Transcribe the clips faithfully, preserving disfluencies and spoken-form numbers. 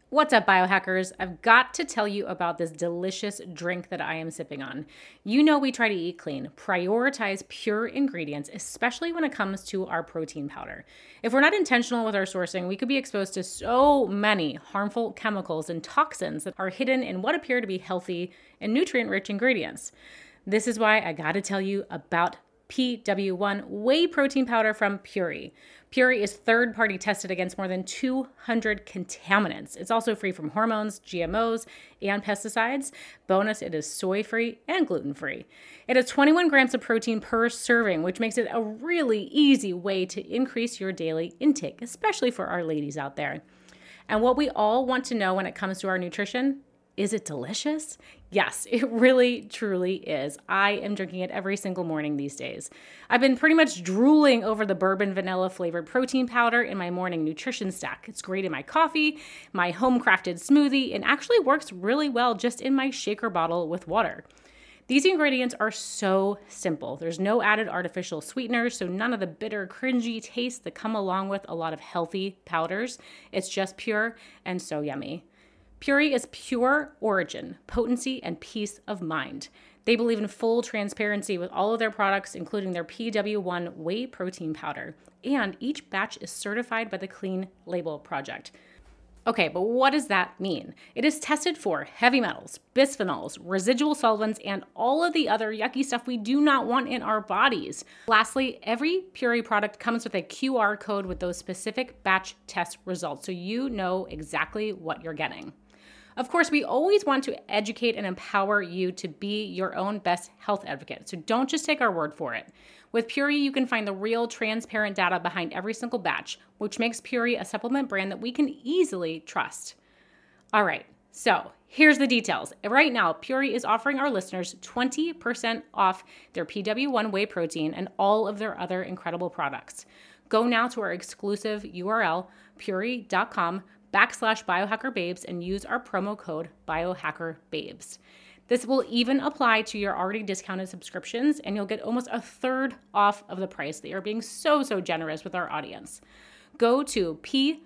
What's up, biohackers? I've got to tell you about this delicious drink that I am sipping on. You know we try to eat clean, prioritize pure ingredients, especially when it comes to our protein powder. If we're not intentional with our sourcing, we could be exposed to so many harmful chemicals and toxins that are hidden in what appear to be healthy and nutrient-rich ingredients. This is why I gotta tell you about P W one whey protein powder from Puori. Puori is third-party tested against more than two hundred contaminants. It's also free from hormones, G M Os, and pesticides. Bonus, it is soy-free and gluten-free. It has twenty-one grams of protein per serving, which makes it a really easy way to increase your daily intake, especially for our ladies out there. And what we all want to know when it comes to our nutrition, is it delicious? Yes, it really, truly is. I am drinking it every single morning these days. I've been pretty much drooling over the bourbon vanilla flavored protein powder in my morning nutrition stack. It's great in my coffee, my home crafted smoothie, and actually works really well just in my shaker bottle with water. These ingredients are so simple. There's no added artificial sweeteners, so none of the bitter, cringy tastes that come along with a lot of healthy powders. It's just pure and so yummy. Puori is pure origin, potency, and peace of mind. They believe in full transparency with all of their products, including their P W one whey protein powder. And each batch is certified by the Clean Label Project. Okay, but what does that mean? It is tested for heavy metals, bisphenols, residual solvents, and all of the other yucky stuff we do not want in our bodies. Lastly, every Puori product comes with a Q R code with those specific batch test results, so you know exactly what you're getting. Of course, we always want to educate and empower you to be your own best health advocate, so don't just take our word for it. With Puori, you can find the real, transparent data behind every single batch, which makes Puori a supplement brand that we can easily trust. All right, so here's the details. Right now, Puori is offering our listeners twenty percent off their P W one whey protein and all of their other incredible products. Go now to our exclusive U R L, puori.com backslash biohackerbabes, and use our promo code biohackerbabes. This will even apply to your already discounted subscriptions, and you'll get almost a third off of the price. They are being so, so generous with our audience. Go to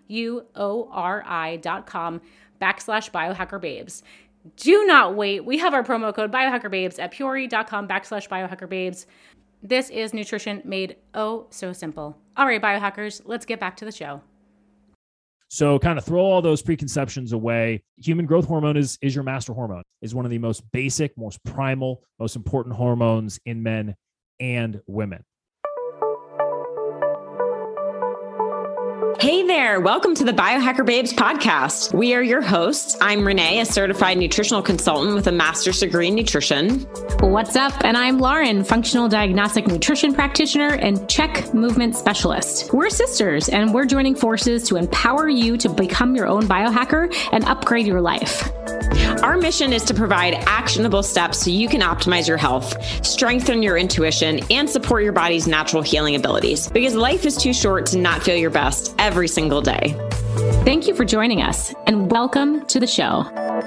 P-U-O-R-I dot com backslash biohackerbabes. Do not wait. We have our promo code biohackerbabes at puori.com backslash biohackerbabes. This is nutrition made oh so simple. All right, biohackers, let's get back to the show. So kind of throw all those preconceptions away. Human growth hormone is, is your master hormone, is one of the most basic, most primal, most important hormones in men and women. Hey there. Welcome to the Biohacker Babes podcast. We are your hosts. I'm Renee, a certified nutritional consultant with a master's degree in nutrition. What's up? And I'm Lauren, functional diagnostic nutrition practitioner and check movement specialist. We're sisters, and we're joining forces to empower you to become your own biohacker and upgrade your life. Our mission is to provide actionable steps so you can optimize your health, strengthen your intuition, and support your body's natural healing abilities, because life is too short to not feel your best every single day. Thank you for joining us, and welcome to the show.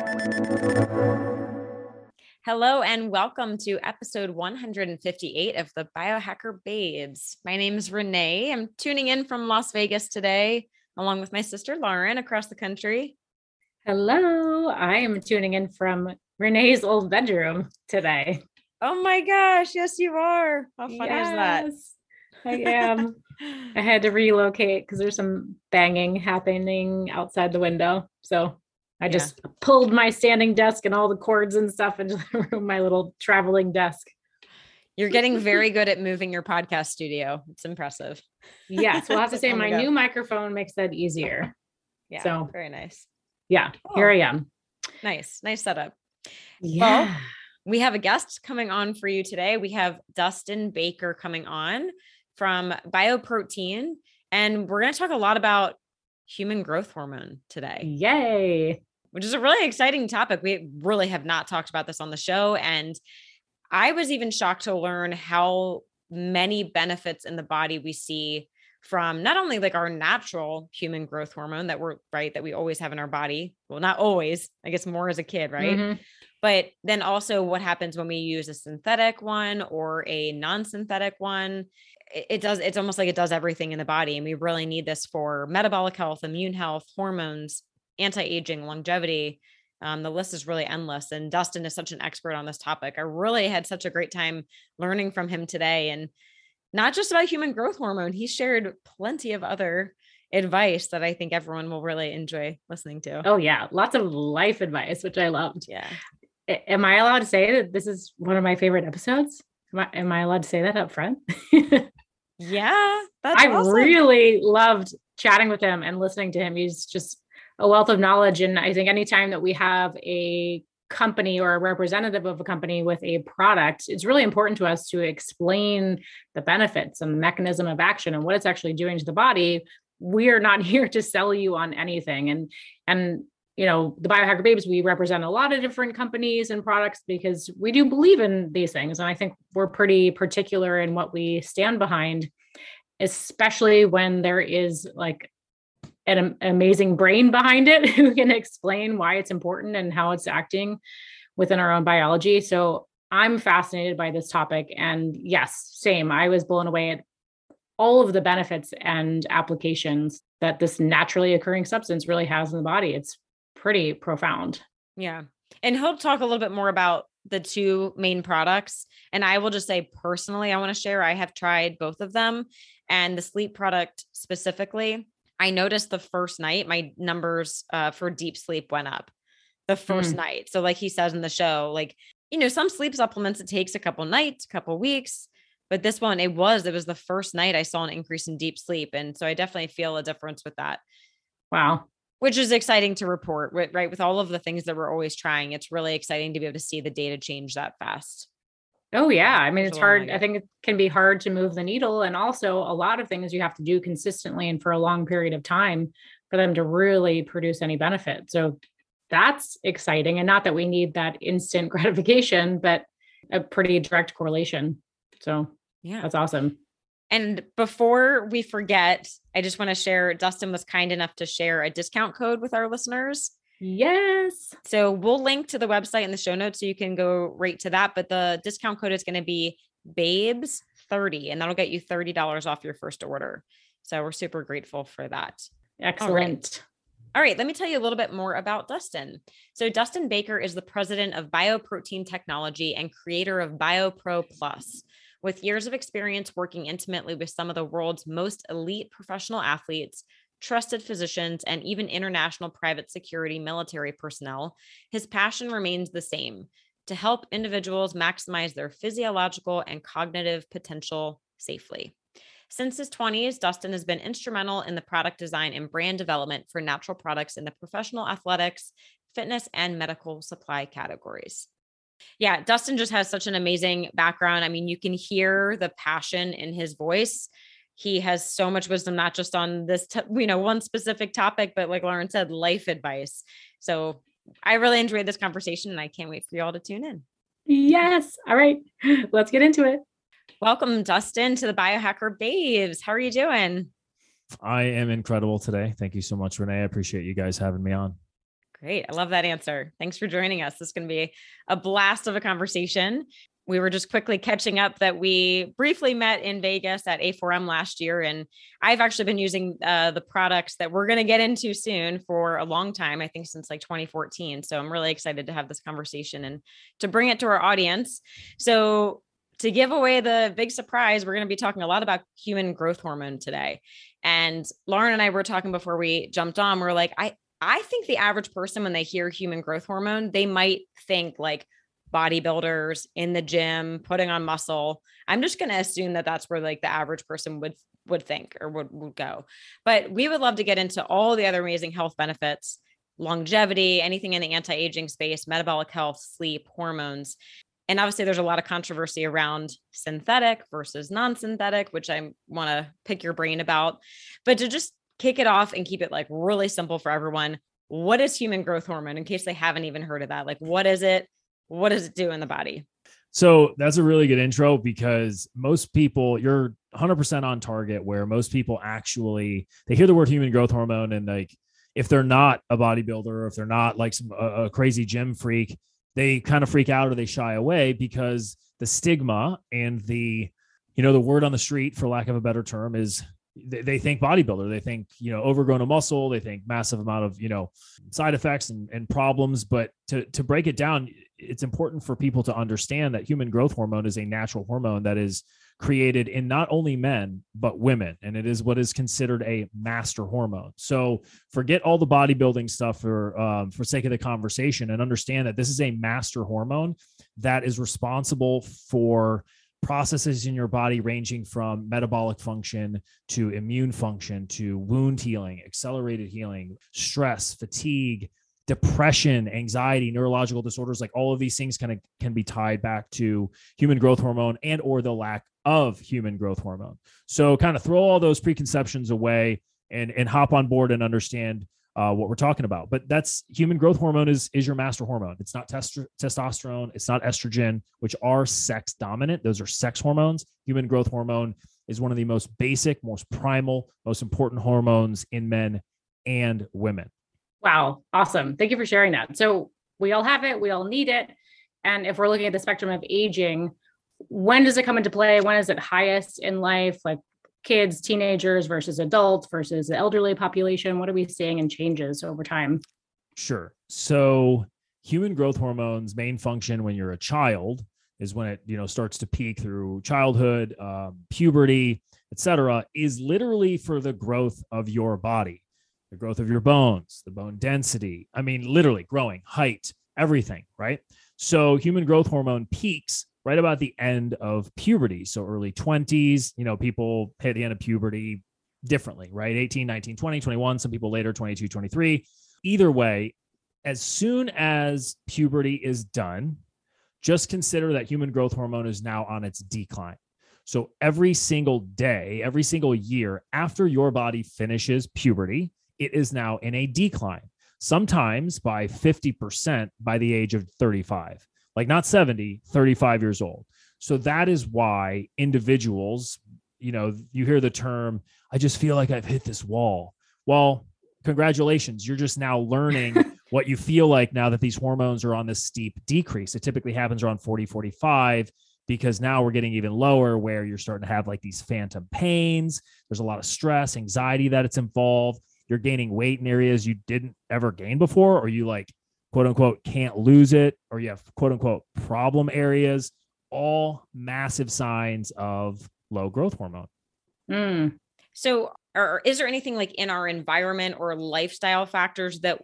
Hello, and welcome to episode one hundred fifty-eight of the Biohacker Babes. My name is Renee. I'm tuning in from Las Vegas today, along with my sister Lauren across the country. Hello, I am tuning in from Renee's old bedroom today. Oh my gosh, yes you are. How fun yes, is that? I am. I had to relocate because there's some banging happening outside the window. So I just yeah. pulled my standing desk and all the cords and stuff into the room, my little traveling desk. You're getting very good at moving your podcast studio. It's impressive. Yes, we'll have to say oh my, my new microphone makes that easier. Yeah, so very nice. Yeah, oh, here I am. Nice, nice setup. Yeah. Well, we have a guest coming on for you today. We have Dustin Baker coming on from Bioprotein, and we're going to talk a lot about human growth hormone today. Yay. Which is a really exciting topic. We really have not talked about this on the show. And I was even shocked to learn how many benefits in the body we see from not only like our natural human growth hormone that we're right, that we always have in our body. Well, not always, I guess more as a kid, right? Mm-hmm. But then also what happens when we use a synthetic one or a non-synthetic one. It, it does, it's almost like it does everything in the body. And we really need this for metabolic health, immune health, hormones, anti-aging, longevity. Um, the list is really endless. And Dustin is such an expert on this topic. I really had such a great time learning from him today. And not just about human growth hormone, he shared plenty of other advice that I think everyone will really enjoy listening to. Oh yeah. Lots of life advice, which I loved. Yeah. A- Am I allowed to say that this is one of my favorite episodes? Am I, am I allowed to say that up front? Yeah. That's I awesome. really loved chatting with him and listening to him. He's just a wealth of knowledge. And I think anytime that we have a company or a representative of a company with a product, it's really important to us to explain the benefits and the mechanism of action and what it's actually doing to the body. We are not here to sell you on anything. And, and, you know, the Biohacker Babes, we represent a lot of different companies and products because we do believe in these things. And I think we're pretty particular in what we stand behind, especially when there is like an amazing brain behind it who can explain why it's important and how it's acting within our own biology. So I'm fascinated by this topic. And yes, same. I was blown away at all of the benefits and applications that this naturally occurring substance really has in the body. It's pretty profound. Yeah. And he'll talk a little bit more about the two main products. And I will just say personally, I want to share, I have tried both of them, and the sleep product specifically. I noticed the first night my numbers uh, for deep sleep went up the first mm. night. So like he says in the show, like, you know, some sleep supplements, it takes a couple nights, a couple weeks, but this one, it was, it was the first night I saw an increase in deep sleep. And so I definitely feel a difference with that. Wow. Which is exciting to report, right? With all of the things that we're always trying, it's really exciting to be able to see the data change that fast. Oh yeah. I mean, it's hard. I think it can be hard to move the needle. And also a lot of things you have to do consistently and for a long period of time for them to really produce any benefit. So that's exciting. And not that we need that instant gratification, but a pretty direct correlation. So yeah, that's awesome. And before we forget, I just want to share, Dustin was kind enough to share a discount code with our listeners. Yes. So we'll link to the website in the show notes so you can go right to that. But the discount code is going to be babes thirty, and that'll get you thirty dollars off your first order. So we're super grateful for that. Excellent. All right. All right. Let me tell you a little bit more about Dustin. So Dustin Baker is the president of Bioprotein Technology and creator of BioPro Plus. With years of experience working intimately with some of the world's most elite professional athletes, trusted physicians, and even international private security military personnel, his passion remains the same: to help individuals maximize their physiological and cognitive potential safely. Since his twenties, Dustin has been instrumental in the product design and brand development for natural products in the professional athletics, fitness, and medical supply categories. Yeah, Dustin just has such an amazing background. I mean, you can hear the passion in his voice. He has so much wisdom, not just on this, t- you know, one specific topic, but like Lauren said, life advice. So I really enjoyed this conversation and I can't wait for you all to tune in. Yes. All right, let's get into it. Welcome, Dustin, to the Biohacker Babes. How are you doing? I am incredible today. Thank you so much, Renee. I appreciate you guys having me on. Great. I love that answer. Thanks for joining us. This is going to be a blast of a conversation. We were just quickly catching up that we briefly met in Vegas at A four M last year. And I've actually been using uh, the products that we're going to get into soon for a long time, I think since like twenty fourteen. So I'm really excited to have this conversation and to bring it to our audience. So to give away the big surprise, we're going to be talking a lot about human growth hormone today. And Lauren and I were talking before we jumped on. We're like, I, I think the average person, when they hear human growth hormone, they might think like bodybuilders in the gym, putting on muscle. I'm just going to assume that that's where like the average person would, would think or would, would go. But we would love to get into all the other amazing health benefits, longevity, anything in the anti-aging space, metabolic health, sleep, hormones. And obviously there's a lot of controversy around synthetic versus non-synthetic, which I want to pick your brain about. But to just kick it off and keep it like really simple for everyone, what is human growth hormone, in case they haven't even heard of that? Like, what is it? What does it do in the body? So that's a really good intro, because most people, you're one hundred percent on target, where most people actually, they hear the word human growth hormone and like, if they're not a bodybuilder or if they're not like some, a, a crazy gym freak, they kind of freak out or they shy away because the stigma and the, you know, the word on the street, for lack of a better term, is they, they think bodybuilder, they think, you know, overgrown of muscle, they think massive amount of, you know, side effects and, and problems. But to, to break it down, it's important for people to understand that human growth hormone is a natural hormone that is created in not only men, but women. And it is what is considered a master hormone. So forget all the bodybuilding stuff for, um, for sake of the conversation, and understand that this is a master hormone that is responsible for processes in your body ranging from metabolic function to immune function to wound healing, accelerated healing, stress, fatigue, depression, anxiety, neurological disorders. Like all of these things kind of can be tied back to human growth hormone and or the lack of human growth hormone. So kind of throw all those preconceptions away and, and hop on board and understand uh, what we're talking about. But that's human growth hormone is, is your master hormone. It's not test- testosterone. It's not estrogen, which are sex dominant. Those are sex hormones. Human growth hormone is one of the most basic, most primal, most important hormones in men and women. Wow. Awesome. Thank you for sharing that. So we all have it. We all need it. And if we're looking at the spectrum of aging, when does it come into play? When is it highest in life? Like kids, teenagers versus adults versus the elderly population? What are we seeing in changes over time? Sure. So human growth hormone's main function when you're a child is when it, you know, starts to peak through childhood, um, puberty, et cetera, is literally for the growth of your body, the growth of your bones, the bone density. I mean, literally growing, height, everything, right? So human growth hormone peaks right about the end of puberty. So early twenties, you know, people hit the end of puberty differently, right? eighteen, nineteen, twenty, twenty-one, some people later, twenty-two, twenty-three. Either way, as soon as puberty is done, just consider that human growth hormone is now on its decline. So every single day, every single year after your body finishes puberty, it is now in a decline, sometimes by fifty percent by the age of thirty-five. Like not seventy, thirty-five years old. So that is why individuals, you know, you hear the term, I just feel like I've hit this wall. Well, congratulations. You're just now learning what you feel like now that these hormones are on this steep decrease. It typically happens around forty, forty-five, because now we're getting even lower where you're starting to have like these phantom pains. There's a lot of stress, anxiety that it's involved. You're gaining weight in areas you didn't ever gain before, or you like, quote unquote, can't lose it, or you have quote unquote problem areas, all massive signs of low growth hormone. Mm. So or is there anything like in our environment or lifestyle factors that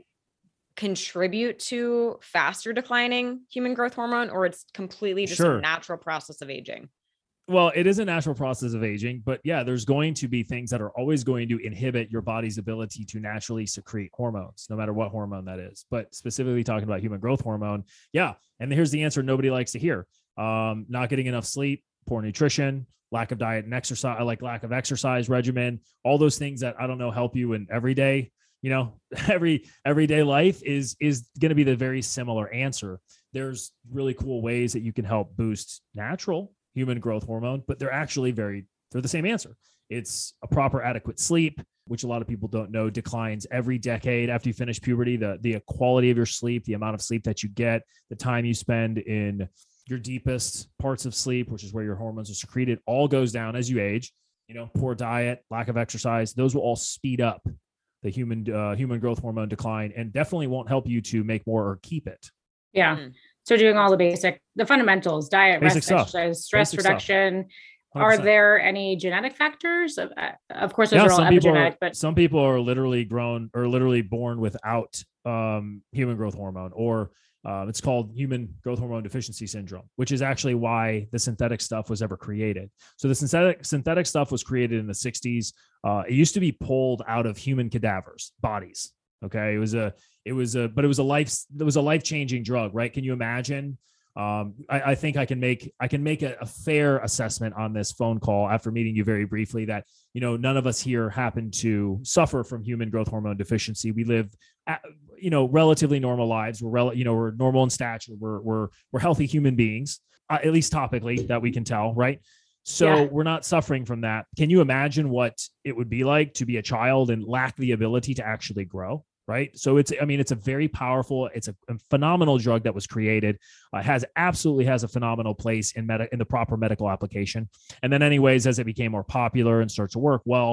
contribute to faster declining human growth hormone, or it's completely just Sure. a natural process of aging? Well, it is a natural process of aging, but yeah, there's going to be things that are always going to inhibit your body's ability to naturally secrete hormones, no matter what hormone that is. But specifically talking about human growth hormone, yeah. And here's the answer nobody likes to hear. Um, not getting enough sleep, poor nutrition, lack of diet and exercise, like lack of exercise regimen, all those things that I don't know help you in everyday, you know, every everyday life is is going to be the very similar answer. There's really cool ways that you can help boost natural human growth hormone, but they're actually very, they're the same answer. It's a proper adequate sleep, which a lot of people don't know declines every decade after you finish puberty. The, the quality of your sleep, the amount of sleep that you get, the time you spend in your deepest parts of sleep, which is where your hormones are secreted, all goes down as you age. You know, poor diet, lack of exercise, those will all speed up the human, uh, human growth hormone decline, and definitely won't help you to make more or keep it. Yeah. Mm. So doing all the basic, the fundamentals, diet, Basic rest, stuff. exercise, stress Basic stuff. reduction. one hundred Are percent. there any genetic factors? Of, uh, of course, those Yeah, are all some people epigenetic, are, but some people are literally grown or literally born without um, human growth hormone, or uh, it's called human growth hormone deficiency syndrome, which is actually why the synthetic stuff was ever created. So the synthetic synthetic stuff was created in the sixties. Uh, it used to be pulled out of human cadavers, bodies. Okay, it was a, it was a, but it was a life, it was a life changing drug, right? Can you imagine? Um, I, I think I can make I can make a, a fair assessment on this phone call after meeting you very briefly that, you know, none of us here happen to suffer from human growth hormone deficiency. We live, at, you know, relatively normal lives. We're rel- you know, we're normal in stature. We're we're we're healthy human beings, uh, at least topically that we can tell, right? So Yeah. we're not suffering from that. Can you imagine what it would be like to be a child and lack the ability to actually grow? Right. So it's, I mean, it's a very powerful, it's a, a phenomenal drug that was created, uh, has absolutely has a phenomenal place in med- in the proper medical application. And then anyways, as it became more popular and starts to work, well,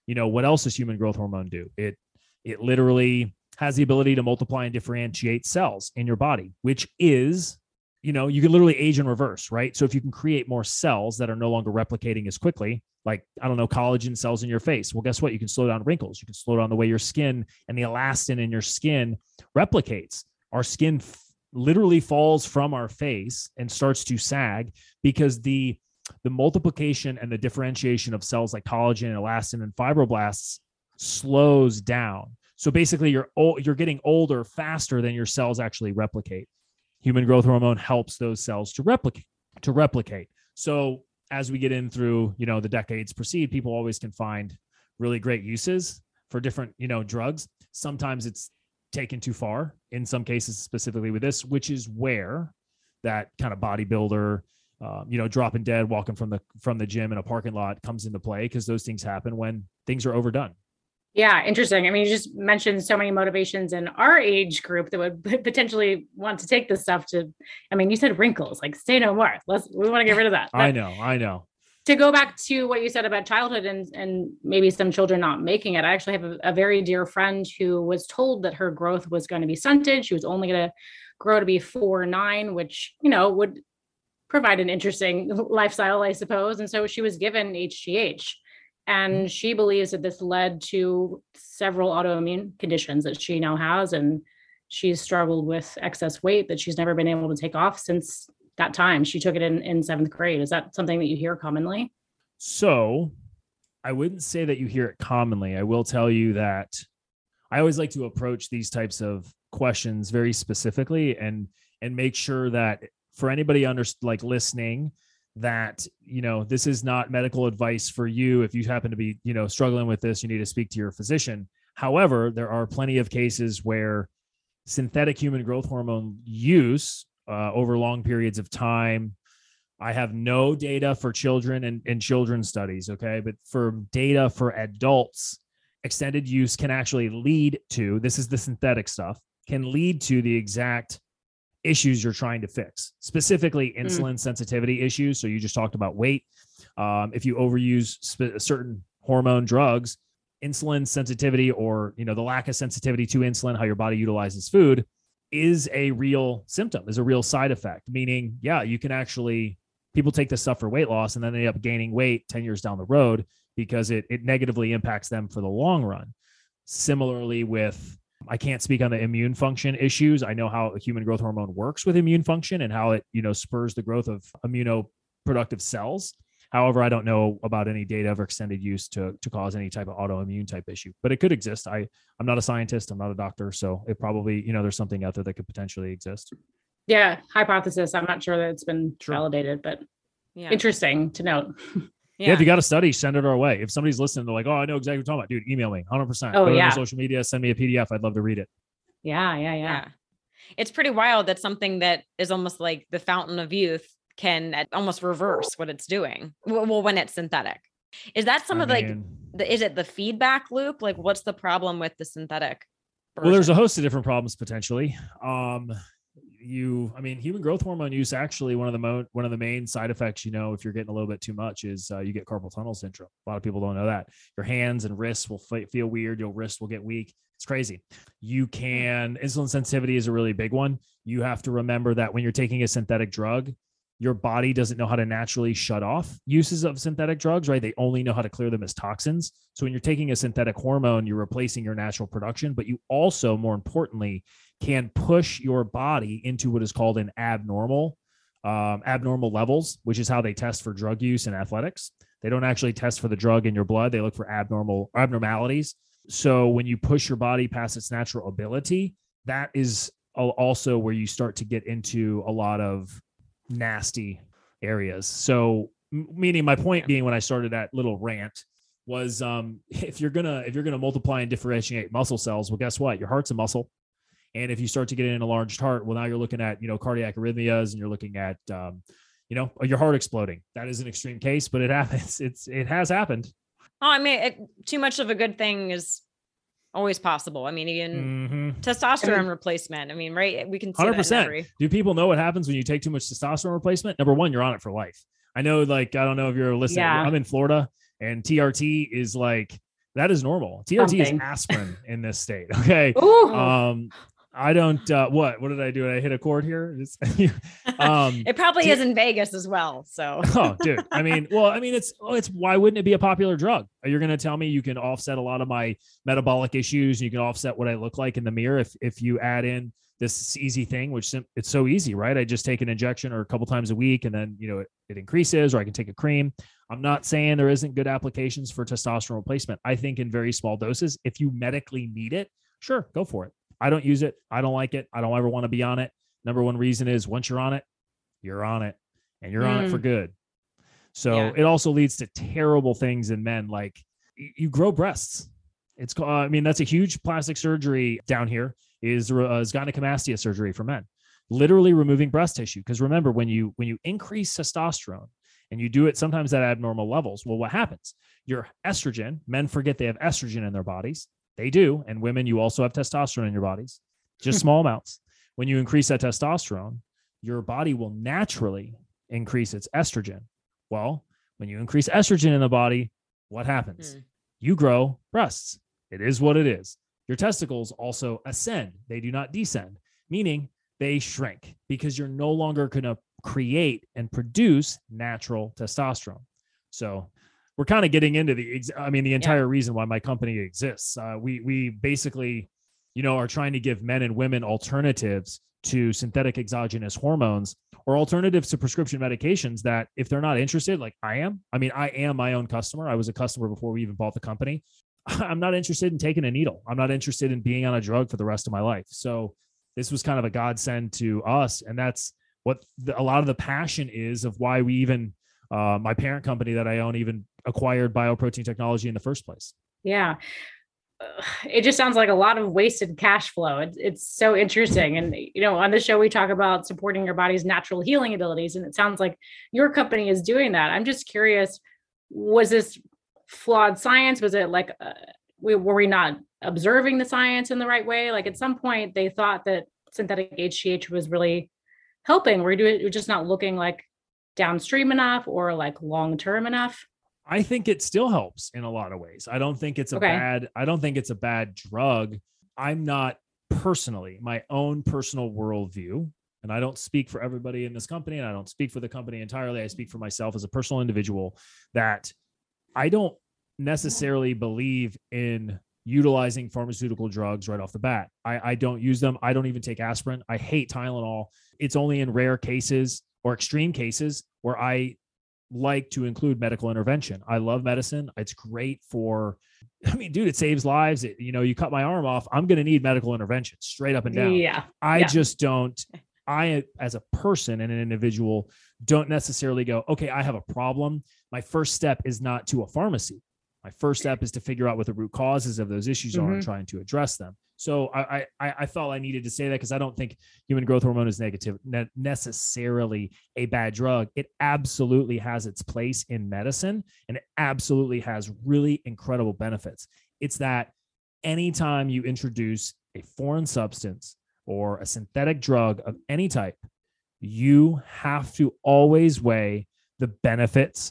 you know, what else does human growth hormone do? It, it literally has the ability to multiply and differentiate cells in your body, which is, you know, you can literally age in reverse, right? So if you can create more cells that are no longer replicating as quickly, like, I don't know, collagen cells in your face. Well, guess what? You can slow down wrinkles. You can slow down the way your skin and the elastin in your skin replicates. Our skin f- literally falls from our face and starts to sag because the, the multiplication and the differentiation of cells like collagen, elastin, and fibroblasts slows down. So basically you're, you're getting older faster than your cells actually replicate. Human growth hormone helps those cells to replicate, to replicate. So as we get in through, you know, the decades proceed, people always can find really great uses for different, you know, drugs. Sometimes it's taken too far in some cases, specifically with this, which is where that kind of bodybuilder, um, you know, dropping dead, walking from the, from the gym in a parking lot comes into play, because those things happen when things are overdone. Yeah, interesting. I mean, you just mentioned so many motivations in our age group that would potentially want to take this stuff to, I mean, you said wrinkles, like say no more. Let's, we want to get rid of that. But I know, I know. To go back to what you said about childhood and, and maybe some children not making it, I actually have a, a very dear friend who was told that her growth was going to be stunted. She was only going to grow to be four, nine, which, you know, would provide an interesting lifestyle, I suppose. And so she was given H G H. And she believes that this led to several autoimmune conditions that she now has. And she's struggled with excess weight that she's never been able to take off since that time. She took it in, in seventh grade. Is that something that you hear commonly? So I wouldn't say that you hear it commonly. I will tell you that I always like to approach these types of questions very specifically and, and make sure that for anybody under like listening, that, you know, this is not medical advice for you. If you happen to be, you know, struggling with this, you need to speak to your physician. However, there are plenty of cases where synthetic human growth hormone use uh, over long periods of time. I have no data for children and, and children's studies. Okay. But for data for adults, extended use can actually lead to, this is the synthetic stuff, can lead to the exact issues you're trying to fix, specifically insulin mm. sensitivity issues. So you just talked about weight. Um, if you overuse sp- certain hormone drugs, insulin sensitivity, or, you know, the lack of sensitivity to insulin, how your body utilizes food, is a real symptom, is a real side effect. Meaning, yeah, you can actually, people take this stuff for weight loss and then they end up gaining weight ten years down the road because it, it negatively impacts them for the long run. Similarly with, I can't speak on the immune function issues. I know how human growth hormone works with immune function and how it, you know, spurs the growth of immunoproductive cells. However, I don't know about any data of extended use to, to cause any type of autoimmune type issue, but it could exist. I, I'm not a scientist. I'm not a doctor. So it probably, you know, there's something out there that could potentially exist. Yeah. Hypothesis. I'm not sure that it's been Sure. validated, but Yeah. interesting to note. Yeah. yeah, if you got a study, send it our way. If somebody's listening, they're like, oh, I know exactly what you're talking about. Dude, email me one hundred percent. Oh, Go yeah. to social media, send me a P D F. I'd love to read it. Yeah, yeah, yeah. Yeah. It's pretty wild that something that is almost like the fountain of youth can almost reverse what it's doing. Well, when it's synthetic. Is that some I of like, mean, the, is it the feedback loop? Like what's the problem with the synthetic version? well, there's a host of different problems potentially. Um, you, I mean, human growth hormone use, actually one of the mo- one of the main side effects, you know, if you're getting a little bit too much is uh, you get carpal tunnel syndrome. A lot of people don't know that. Your hands and wrists will f- feel weird. Your wrists will get weak. It's crazy. You can, insulin sensitivity is a really big one. You have to remember that when you're taking a synthetic drug, your body doesn't know how to naturally shut off uses of synthetic drugs, right? They only know how to clear them as toxins. So when you're taking a synthetic hormone, you're replacing your natural production, but you also, more importantly, can push your body into what is called an abnormal, um, abnormal levels, which is how they test for drug use in athletics. They don't actually test for the drug in your blood. They look for abnormal abnormalities. So when you push your body past its natural ability, that is also where you start to get into a lot of nasty areas. So meaning my point being, when I started that little rant was, um, if you're going to, if you're going to multiply and differentiate muscle cells, well, guess what? Your heart's a muscle. And if you start to get an enlarged heart, well, now you're looking at, you know, cardiac arrhythmias, and you're looking at, um, you know, your heart exploding. That is an extreme case, but it happens. It's, it has happened. Oh, I mean, it, too much of a good thing is always possible. I mean, even mm-hmm. testosterone I mean, replacement. I mean, right. We can see one hundred percent. That in every... Do people know what happens when you take too much testosterone replacement? Number one, you're on it for life. I know, like, I don't know if you're listening. Yeah. I'm in Florida, and T R T is like That is normal. T R T Something. is aspirin in this state. Okay. Ooh. Um, I don't, uh, what, what did I do? Did I hit a chord here? It's, um, It probably T- is in Vegas as well. So, oh, dude. I mean, well, I mean, it's, oh, it's, why wouldn't it be a popular drug? You're going to tell me you can offset a lot of my metabolic issues and you can offset what I look like in the mirror if, if you add in this easy thing, which it's so easy, right? I just take an injection or a couple times a week and then, you know, it, it increases, or I can take a cream. I'm not saying there isn't good applications for testosterone replacement. I think in very small doses, if you medically need it, sure, go for it. I don't use it. I don't like it. I don't ever want to be on it. Number one reason is once you're on it, you're on it and you're mm. on it for good. So yeah. It also leads to terrible things in men. Like you grow breasts. It's uh, I mean, that's a huge plastic surgery down here is, uh, is gynecomastia surgery for men, literally removing breast tissue. Because remember, when you, when you increase testosterone and you do it sometimes at abnormal levels, well, what happens? Your estrogen, men forget they have estrogen in their bodies. They do. And women, you also have testosterone in your bodies, just small amounts. When you increase that testosterone, your body will naturally increase its estrogen. Well, when you increase estrogen in the body, what happens? Mm. You grow breasts. It is what it is. Your testicles also ascend. They do not descend, meaning they shrink because you're no longer going to create and produce natural testosterone. So we're kind of getting into the, I mean, the entire yeah. reason why my company exists. Uh, we, we basically, you know, are trying to give men and women alternatives to synthetic exogenous hormones or alternatives to prescription medications that if they're not interested, like I am, I mean, I am my own customer. I was a customer before we even bought the company. I'm not interested in taking a needle. I'm not interested in being on a drug for the rest of my life. So this was kind of a godsend to us. And that's what the, a lot of the passion is of why we even, uh, my parent company that I own even acquired Bioprotein Technology in the first place. Yeah. It just sounds like a lot of wasted cash flow. It's, it's so interesting. And, you know, on the show, we talk about supporting your body's natural healing abilities. And it sounds like your company is doing that. I'm just curious, was this flawed science? Was it like, uh, we, were we not observing the science in the right way? Like at some point they thought that synthetic H G H was really helping. Were we just not looking like downstream enough or like long-term enough? I think it still helps in a lot of ways. I don't think it's a okay. bad, I don't think it's a bad drug. I'm not personally, my own personal worldview, and I don't speak for everybody in this company, and I don't speak for the company entirely. I speak for myself as a personal individual, that I don't necessarily believe in utilizing pharmaceutical drugs right off the bat. I, I don't use them. I don't even take aspirin. I hate Tylenol. It's only in rare cases or extreme cases where I like to include medical intervention. I love medicine. It's great for, I mean, dude, it saves lives. It, you know, you cut my arm off, I'm going to need medical intervention straight up and down. Yeah. I yeah. just don't, I, as a person and an individual, don't necessarily go, okay, I have a problem. My first step is not to a pharmacy. My first step is to figure out what the root causes of those issues mm-hmm. are and trying to address them. So I, I, I felt I needed to say that because I don't think human growth hormone is negative, ne- necessarily a bad drug. It absolutely has its place in medicine, and it absolutely has really incredible benefits. It's that anytime you introduce a foreign substance or a synthetic drug of any type, you have to always weigh the benefits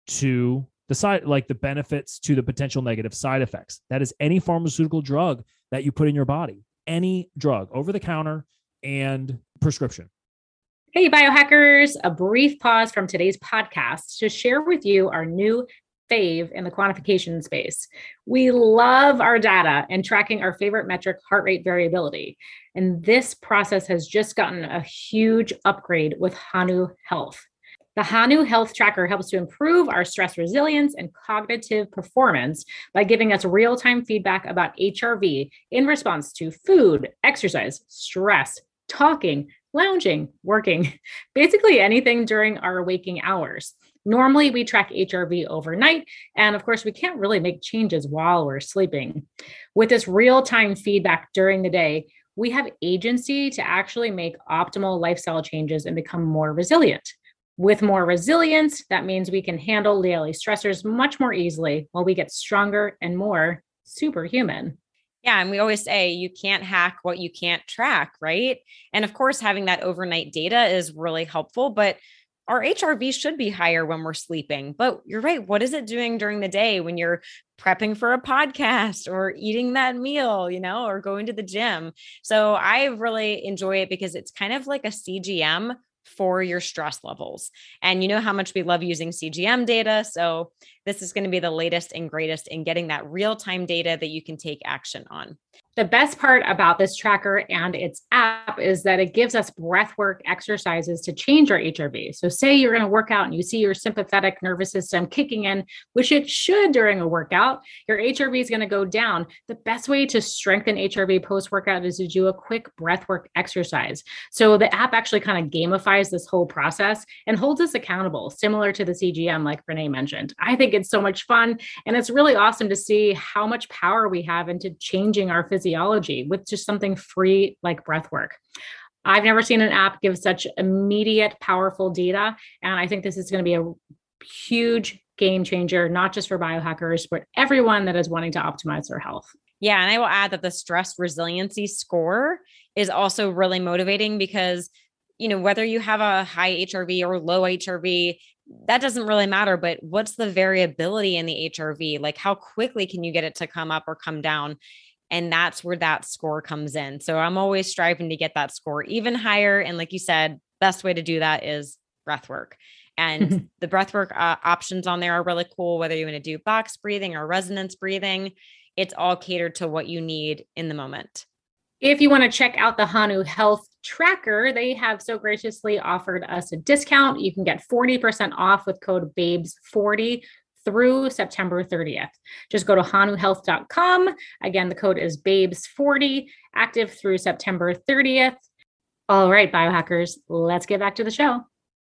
to the side, like the benefits to the potential negative side effects. That is any pharmaceutical drug that you put in your body, any drug, over the counter and prescription. Hey, biohackers, a brief pause from today's podcast to share with you our new fave in the quantification space. We love our data and tracking our favorite metric, heart rate variability. And this process has just gotten a huge upgrade with Hanu Health. The Hanu Health Tracker helps to improve our stress resilience and cognitive performance by giving us real-time feedback about H R V in response to food, exercise, stress, talking, lounging, working, basically anything during our waking hours. Normally, we track H R V overnight, and of course, we can't really make changes while we're sleeping. With this real-time feedback during the day, we have agency to actually make optimal lifestyle changes and become more resilient. With more resilience, that means we can handle daily stressors much more easily while we get stronger and more superhuman. Yeah. And we always say you can't hack what you can't track, right? And of course, having that overnight data is really helpful, but our H R V should be higher when we're sleeping. But you're right. What is it doing during the day when you're prepping for a podcast or eating that meal, you know, or going to the gym? So I really enjoy it because it's kind of like a C G M for your stress levels. And you know how much we love using C G M data. So this is going to be the latest and greatest in getting that real-time data that you can take action on. The best part about this tracker and its app is that it gives us breathwork exercises to change our H R V. So say you're going to work out and you see your sympathetic nervous system kicking in, which it should during a workout, your H R V is going to go down. The best way to strengthen H R V post-workout is to do a quick breathwork exercise. So the app actually kind of gamifies this whole process and holds us accountable, similar to the C G M like Renee mentioned. I think it's so much fun, and it's really awesome to see how much power we have into changing our physiology with just something free like breath work. I've never seen an app give such immediate, powerful data. And I think this is going to be a huge game changer, not just for biohackers, but everyone that is wanting to optimize their health. Yeah. And I will add that the stress resiliency score is also really motivating because, you know, whether you have a high H R V or low H R V, that doesn't really matter, but what's the variability in the H R V? Like how quickly can you get it to come up or come down? And that's where that score comes in. So I'm always striving to get that score even higher. And like you said, best way to do that is breath work. And the breath work uh, options on there are really cool, whether you want to do box breathing or resonance breathing, it's all catered to what you need in the moment. If you want to check out the Hanu Health Tracker, they have so graciously offered us a discount. You can get forty percent off with code babes forty through September thirtieth. Just go to hanu health dot com. Again, the code is babes forty, active through September thirtieth. All right, biohackers, let's get back to the show.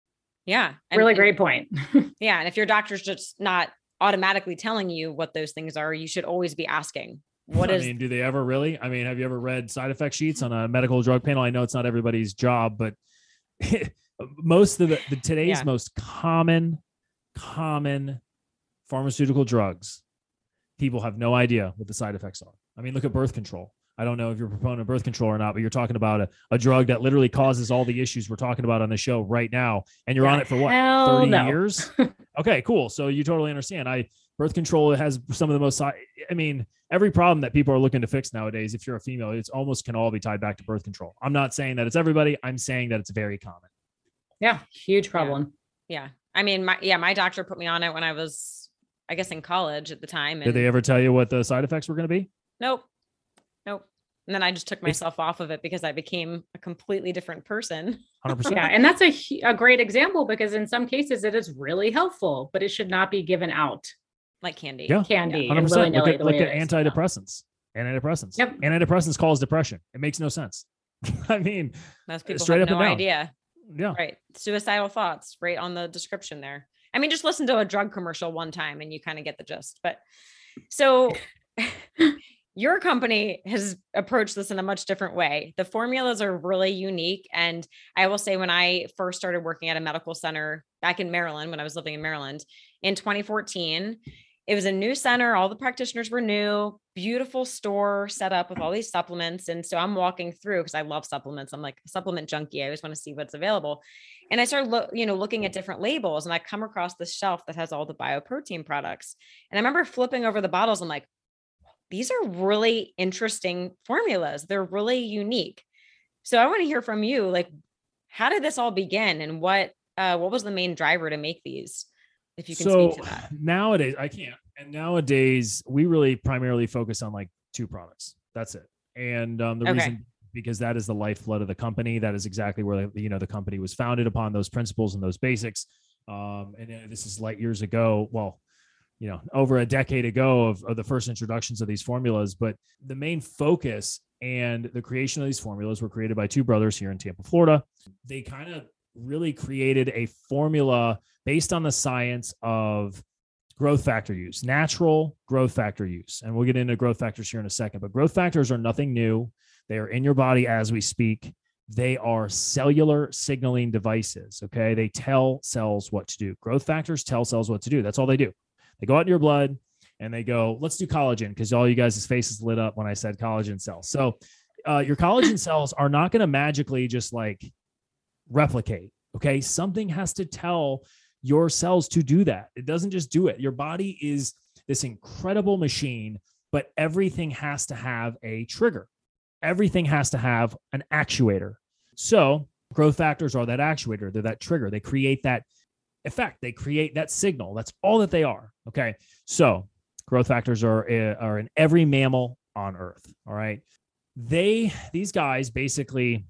Yeah. And, really great point. Yeah. And if your doctor's just not automatically telling you what those things are, you should always be asking. What I is, mean, do they ever really? I mean, have you ever read side effect sheets on a medical drug panel? I know it's not everybody's job, but most of the, the today's yeah. most common, common pharmaceutical drugs, people have no idea what the side effects are. I mean, look at birth control. I don't know if you're a proponent of birth control or not, but you're talking about a, a drug that literally causes all the issues we're talking about on the show right now. And you're yeah, on it for what, thirty no. years? Okay, cool. So you totally understand. I birth control has some of the most, I mean, every problem that people are looking to fix nowadays, if you're a female, it's almost can all be tied back to birth control. I'm not saying that it's everybody. I'm saying that it's very common. Yeah. Huge problem. Yeah. yeah. I mean, my, yeah, my doctor put me on it when I was, I guess, in college at the time. And did they ever tell you what the side effects were going to be? Nope. Nope. And then I just took myself off of it because I became a completely different person. one hundred percent. Yeah. And that's a, a great example because in some cases it is really helpful, but it should not be given out. Like candy. Yeah. Candy. one hundred percent. Look at, look at antidepressants. Antidepressants. Yep. Antidepressants cause depression. It makes no sense. I mean, most people straight have up no and down. idea. Yeah. Right. Suicidal thoughts right on the description there. I mean, just listen to a drug commercial one time and you kind of get the gist. But so your company has approached this in a much different way. The formulas are really unique. And I will say when I first started working at a medical center back in Maryland, when I was living in Maryland in twenty fourteen, it was a new center. All the practitioners were new, beautiful store set up with all these supplements. And so I'm walking through because I love supplements. I'm like a supplement junkie. I always want to see what's available. And I started, lo- you know, looking at different labels and I come across this shelf that has all the bioprotein products. And I remember flipping over the bottles. I'm like, these are really interesting formulas. They're really unique. So I want to hear from you, like, how did this all begin and what, uh, what was the main driver to make these? If you can so speak to that. Nowadays, I can't. And nowadays, we really primarily focus on like two products. That's it. And um, the okay. reason, because that is the lifeblood of the company. That is exactly where, you know, the company was founded upon those principles and those basics. Um, and uh, this is light years ago. Well, you know, over a decade ago of, of the first introductions of these formulas. But the main focus and the creation of these formulas were created by two brothers here in Tampa, Florida. They kind of really created a formula based on the science of growth factor use, natural growth factor use. And we'll get into growth factors here in a second, but growth factors are nothing new. They are in your body as we speak. They are cellular signaling devices. Okay. They tell cells what to do. Growth factors tell cells what to do. That's all they do. They go out in your blood and they go, let's do collagen, because all you guys' faces lit up when I said collagen cells. So uh, your collagen cells are not going to magically just like replicate. Okay. Something has to tell your cells to do that. It doesn't just do it. Your body is this incredible machine, but everything has to have a trigger. Everything has to have an actuator. So growth factors are that actuator. They're that trigger. They create that effect. They create that signal. That's all that they are. Okay. So growth factors are, are in every mammal on Earth. All right. They, these guys basically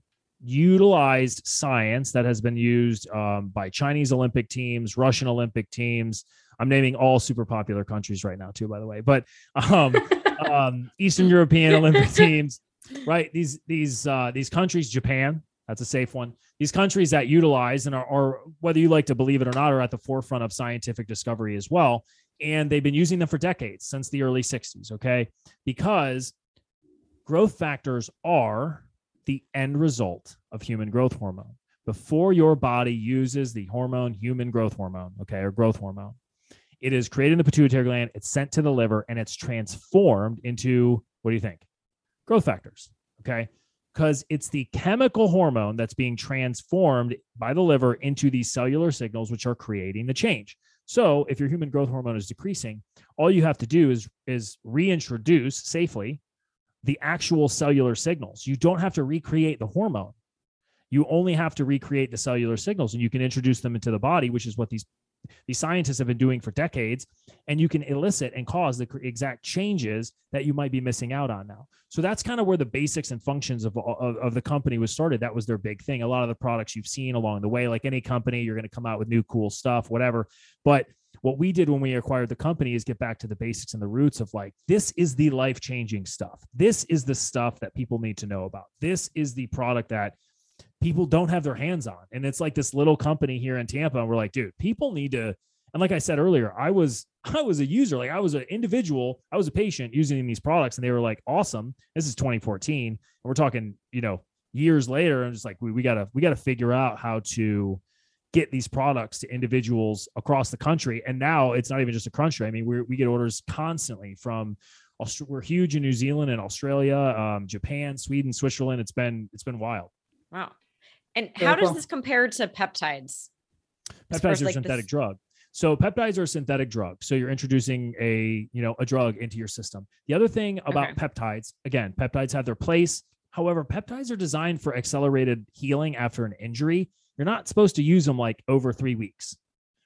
utilized science that has been used um, by Chinese Olympic teams, Russian Olympic teams. I'm naming all super popular countries right now too, by the way, but um, um, Eastern European Olympic teams, right? These, these, uh, these countries, Japan, that's a safe one. These countries that utilize and are, are, whether you like to believe it or not, are at the forefront of scientific discovery as well. And they've been using them for decades, since the early sixties. Okay. Because growth factors are the end result of human growth hormone. Before your body uses the hormone, human growth hormone, okay, or growth hormone, it is created in the pituitary gland, it's sent to the liver, and it's transformed into, what do you think? Growth factors, okay? Because it's the chemical hormone that's being transformed by the liver into these cellular signals, which are creating the change. So if your human growth hormone is decreasing, all you have to do is, is reintroduce safely the actual cellular signals. You don't have to recreate the hormone. You only have to recreate the cellular signals, and you can introduce them into the body, which is what these, these scientists have been doing for decades. And you can elicit and cause the exact changes that you might be missing out on now. So that's kind of where the basics and functions of, of, of the company was started. That was their big thing. A lot of the products you've seen along the way, like any company, you're going to come out with new cool stuff, whatever. But what we did when we acquired the company is get back to the basics and the roots of like, this is the life-changing stuff. This is the stuff that people need to know about. This is the product that people don't have their hands on. And it's like this little company here in Tampa. And we're like, dude, people need to, and like I said earlier, I was, I was a user, like I was an individual, I was a patient using these products, and they were like, awesome. This is twenty fourteen. And we're talking, you know, years later. And just like, we, we gotta, we gotta figure out how to get these products to individuals across the country. And now it's not even just a country. I mean, we we get orders constantly from, we're huge in New Zealand and Australia, um, Japan, Sweden, Switzerland. It's been, it's been wild. Wow. And Very how does cool. this compare to peptides? Peptides are a like synthetic this- drug. So peptides are a synthetic drug. So you're introducing a, you know, a drug into your system. The other thing about Okay. peptides, again, peptides have their place. However, peptides are designed for accelerated healing after an injury. You're not supposed to use them like over three weeks.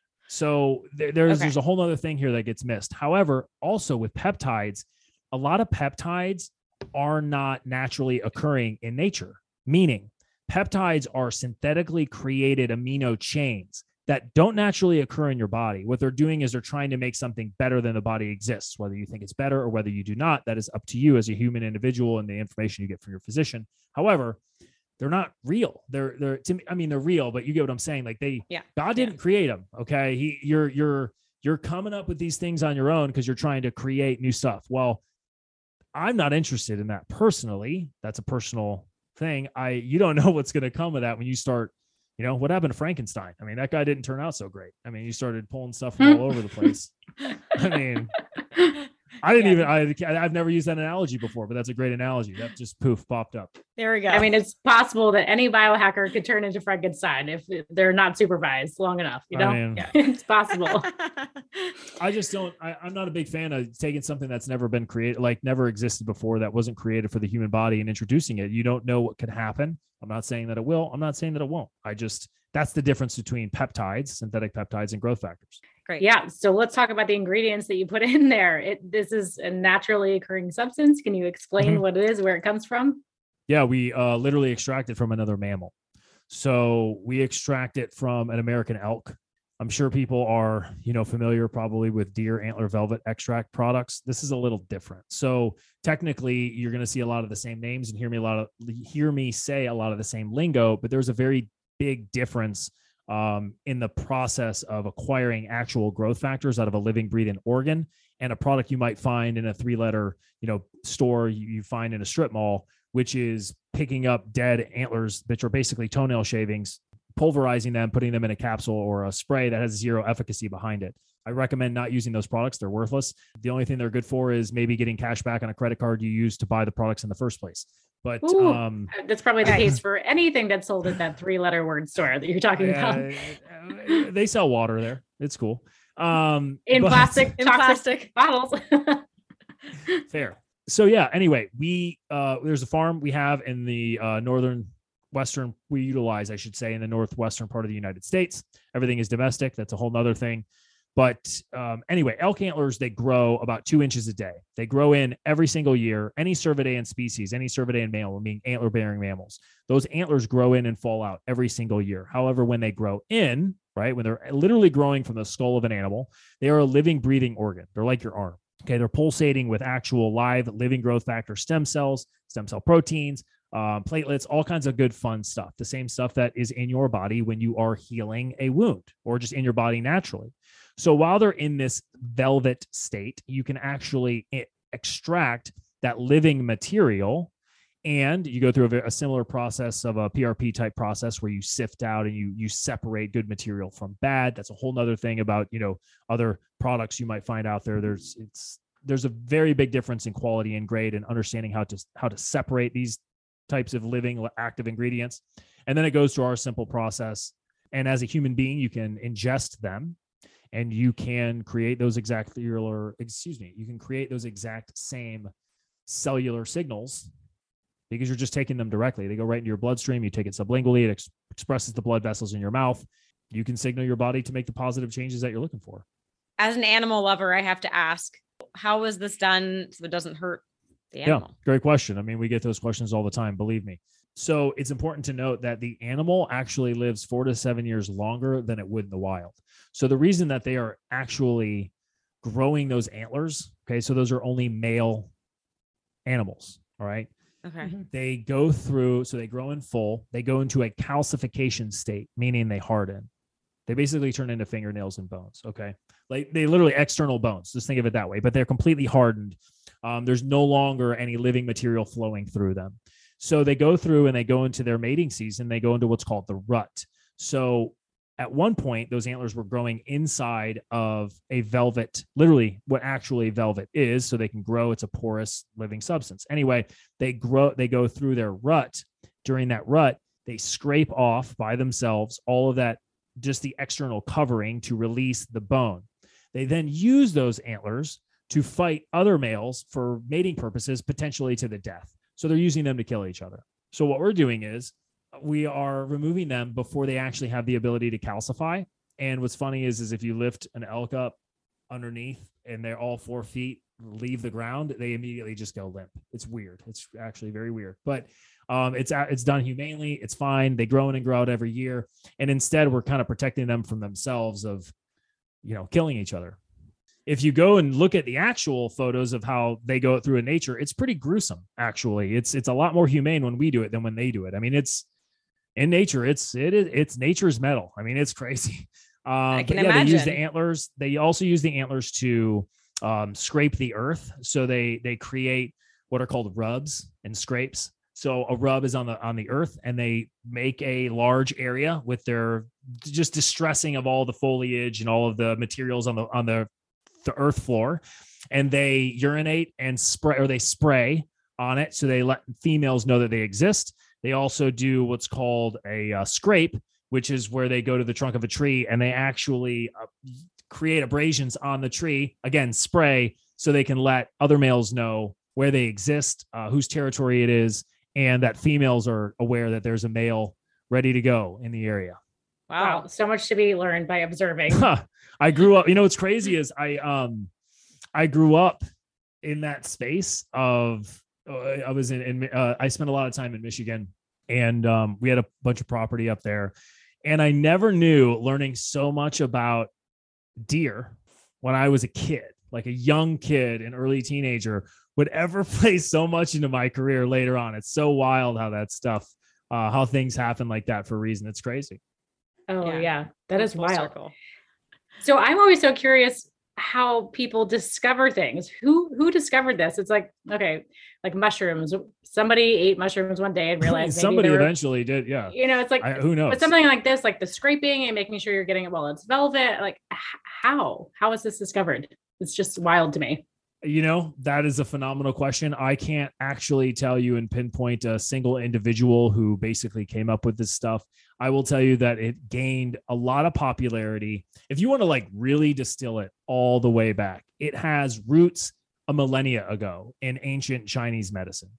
So there, there's, Okay. there's a whole other thing here that gets missed. However, also with peptides, a lot of peptides are not naturally occurring in nature, meaning peptides are synthetically created amino chains that don't naturally occur in your body. What they're doing is they're trying to make something better than the body exists. Whether you think it's better or whether you do not, that is up to you as a human individual and the information you get from your physician. However, they're not real. They're, they're, to me, I mean, they're real, but you get what I'm saying? Like they, Yeah. God didn't Yeah. create them. Okay. He, you're, you're, you're coming up with these things on your own because you're trying to create new stuff. Well, I'm not interested in that personally. That's a personal thing. I, you don't know what's going to come of that when you start, you know, what happened to Frankenstein? I mean, that guy didn't turn out so great. I mean, you started pulling stuff from all over the place. I mean, I didn't Yeah. even, I, I've never used that analogy before, but that's a great analogy. That just poof popped up. There we go. I mean, it's possible that any biohacker could turn into Frankenstein if they're not supervised long enough, you I know? mean- Yeah, it's possible. I just don't, I, I'm not a big fan of taking something that's never been created, like never existed before, that wasn't created for the human body, and introducing it. You don't know what could happen. I'm not saying that it will. I'm not saying that it won't. I just, that's the difference between peptides, synthetic peptides, and growth factors. Great. Yeah. So let's talk about the ingredients that you put in there. It, this is a naturally occurring substance. Can you explain Mhm. what it is, where it comes from? Yeah, we uh, literally extract it from another mammal. So we extract it from an American elk. I'm sure people are, you know, familiar probably with deer antler velvet extract products. This is a little different. So technically, you're going to see a lot of the same names and hear me a lot of hear me say a lot of the same lingo, but there's a very big difference um, in the process of acquiring actual growth factors out of a living, breathing organ, and a product you might find in a three-letter, you know, store you, you find in a strip mall, which is picking up dead antlers, which are basically toenail shavings, pulverizing them, putting them in a capsule or a spray that has zero efficacy behind it. I recommend not using those products. They're worthless. The only thing they're good for is maybe getting cash back on a credit card you used to buy the products in the first place. But Ooh, um, that's probably the case for anything that's sold at that three letter word store that you're talking about. Uh, they sell water there. It's cool. Um, in but, plastic, in plastic bottles. Fair. So yeah, anyway, we, uh, there's a farm we have in the uh, northern Western, we utilize, I should say, in the northwestern part of the United States. Everything is domestic. That's a whole nother thing. But um, anyway, elk antlers, they grow about two inches a day. They grow in every single year. Any cervidaean species, any cervidaean mammal, meaning antler-bearing mammals, those antlers grow in and fall out every single year. However, when they grow in, right, when they're literally growing from the skull of an animal, they are a living, breathing organ. They're like your arm. Okay, they're pulsating with actual live living growth factor stem cells, stem cell proteins, um, platelets, all kinds of good, fun stuff. The same stuff that is in your body when you are healing a wound or just in your body naturally. So while they're in this velvet state, you can actually extract that living material, and you go through a, a similar process of a P R P type process where you sift out and you you separate good material from bad. That's a whole nother thing about, you know, other products you might find out there. There's it's there's a very big difference in quality and grade and understanding how to how to separate these types of living active ingredients. And then it goes through our simple process. And as a human being, you can ingest them. And you can create those exact cellular, excuse me, you can create those exact same cellular signals because you're just taking them directly. They go right into your bloodstream. You take it sublingually. It ex- expresses the blood vessels in your mouth. You can signal your body to make the positive changes that you're looking for. As an animal lover, I have to ask, how is this done so it doesn't hurt the animal? Yeah, great question. I mean, we get those questions all the time, believe me. So it's important to note that the animal actually lives four to seven years longer than it would in the wild. So the reason that they are actually growing those antlers, okay, so those are only male animals, all right? Okay. They go through, so they grow in full, they go into a calcification state, meaning they harden. They basically turn into fingernails and bones, okay? Like they literally external bones, just think of it that way, but they're completely hardened. Um, there's no longer any living material flowing through them. So they go through and they go into their mating season. They go into what's called the rut. So at one point, those antlers were growing inside of a velvet, literally what actually velvet is, so they can grow. It's a porous living substance. Anyway, they grow, they go through their rut. During that rut, they scrape off by themselves all of that, just the external covering to release the bone. They then use those antlers to fight other males for mating purposes, potentially to the death. So they're using them to kill each other. So what we're doing is we are removing them before they actually have the ability to calcify. And what's funny is, is if you lift an elk up underneath and they're all four feet, leave the ground, they immediately just go limp. It's weird. It's actually very weird, but um, it's it's done humanely. It's fine. They grow in and grow out every year. And instead we're kind of protecting them from themselves of, you know, killing each other. If you go and look at the actual photos of how they go through in nature, it's pretty gruesome. Actually, it's it's a lot more humane when we do it than when they do it. I mean, it's in nature. It's it is it's nature's metal. I mean, it's crazy. Um, I can but yeah, imagine. They use the antlers. They also use the antlers to um, scrape the earth. So they they create what are called rubs and scrapes. So a rub is on the on the earth, and they make a large area with their just distressing of all the foliage and all of the materials on the on the the earth floor, and they urinate and spray, or they spray on it. So they let females know that they exist. They also do what's called a uh, scrape, which is where they go to the trunk of a tree and they actually uh, create abrasions on the tree. Again, spray, so they can let other males know where they exist, uh, whose territory it is, and that females are aware that there's a male ready to go in the area. Wow. wow. So much to be learned by observing. I grew up, you know, what's crazy is I, um, I grew up in that space of, uh, I was in, in uh, I spent a lot of time in Michigan, and um, we had a bunch of property up there, and I never knew, learning so much about deer when I was a kid, like a young kid, an early teenager, would ever play so much into my career later on. It's so wild how that stuff, uh, how things happen like that for a reason. It's crazy. Oh yeah, yeah. That is wild. Circle. So I'm always so curious, how people discover things. Who who discovered this? It's like, okay, like mushrooms. Somebody ate mushrooms one day and realized maybe Somebody they were, eventually did. Yeah. you know, it's like, I, who knows? but something like this, like the scraping and making sure you're getting it while it's velvet. Like, h- how? How is this discovered? It's just wild to me. You know, that is a phenomenal question. I can't actually tell you and pinpoint a single individual who basically came up with this stuff. I will tell you that it gained a lot of popularity. If you want to like really distill it all the way back, it has roots a millennia ago in ancient Chinese medicine.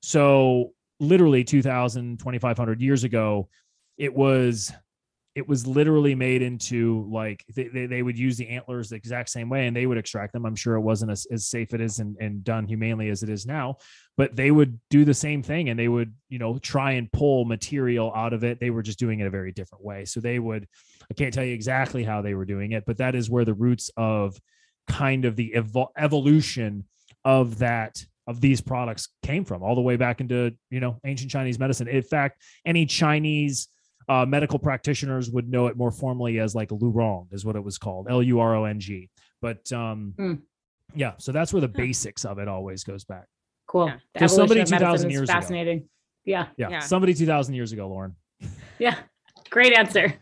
So literally two thousand, twenty-five hundred years ago, it was it was literally made into like they, they, they would use the antlers the exact same way and they would extract them. I'm sure it wasn't as, as safe it is and, and done humanely as it is now, but they would do the same thing and they would, you know, try and pull material out of it. They were just doing it a very different way. So they would, I can't tell you exactly how they were doing it, but that is where the roots of kind of the evol- evolution of that of these products came from, all the way back into, you know, ancient Chinese medicine. In fact, any Chinese Uh, medical practitioners would know it more formally as like Lurong is what it was called, L U R O N G. But um, mm. yeah, so that's where the huh. basics of it always goes back. Cool. Yeah. So somebody two thousand years fascinating. ago. Yeah. yeah. Yeah. Somebody two thousand years ago, Lauren. Yeah. Great answer.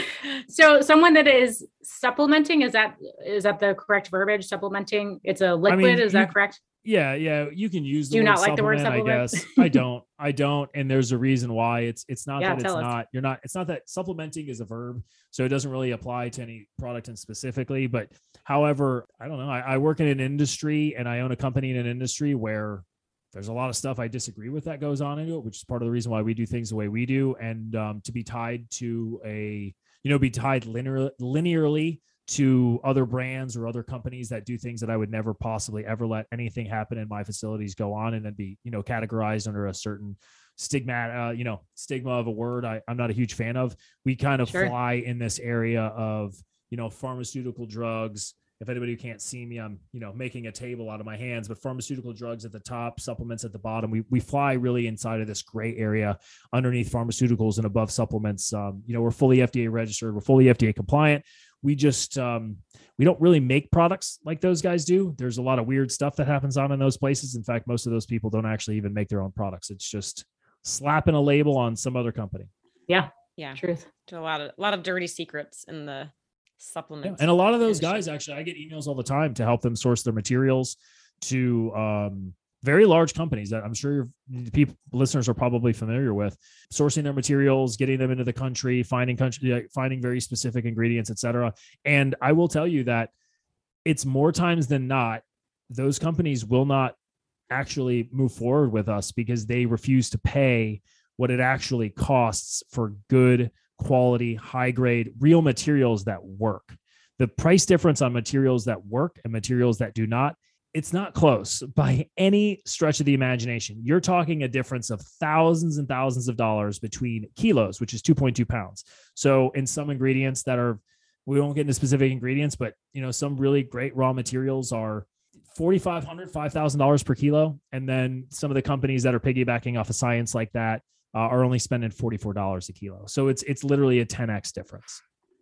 So someone that is supplementing, is that, is that the correct verbiage? Supplementing. It's a liquid. I mean, is you, that correct? Yeah, yeah, you can use the Do you word not like the word supplement? I guess. I don't. I don't. And there's a reason why. It's it's not yeah, that it's us. not, you're not, it's not that supplementing is a verb. So it doesn't really apply to any product and specifically. But however, I don't know. I, I work in an industry and I own a company in an industry where there's a lot of stuff I disagree with that goes on into it, which is part of the reason why we do things the way we do. And um, to be tied to a, you know, be tied linear, linearly to other brands or other companies that do things that I would never possibly ever let anything happen in my facilities go on and then be, you know, categorized under a certain stigma, uh, you know, stigma of a word I, I'm not a huge fan of. We kind of sure. fly in this area of, you know, pharmaceutical drugs. If anybody who can't see me, I'm, you know, making a table out of my hands, but pharmaceutical drugs at the top, supplements at the bottom. We we fly really inside of this gray area underneath pharmaceuticals and above supplements. Um, you know, we're fully F D A registered. We're fully F D A compliant. We just, um, we don't really make products like those guys do. There's a lot of weird stuff that happens on in those places. In fact, most of those people don't actually even make their own products. It's just slapping a label on some other company. Yeah. Yeah. Truth. To a lot of, a lot of dirty secrets in the supplements. Yeah. And a lot of those industry. guys, actually, I get emails all the time to help them source their materials to, um, very large companies that I'm sure your people, listeners are probably familiar with, sourcing their materials, getting them into the country, finding country, finding very specific ingredients, et cetera. And I will tell you that it's more times than not, those companies will not actually move forward with us because they refuse to pay what it actually costs for good quality, high grade, real materials that work. The price difference on materials that work and materials that do not, it's not close by any stretch of the imagination. You're talking a difference of thousands and thousands of dollars between kilos, which is two point two pounds. So in some ingredients that are, we won't get into specific ingredients, but you know, some really great raw materials are forty-five hundred dollars, five thousand dollars per kilo. And then some of the companies that are piggybacking off of science like that uh, are only spending forty-four dollars a kilo. So it's, it's literally a ten X difference.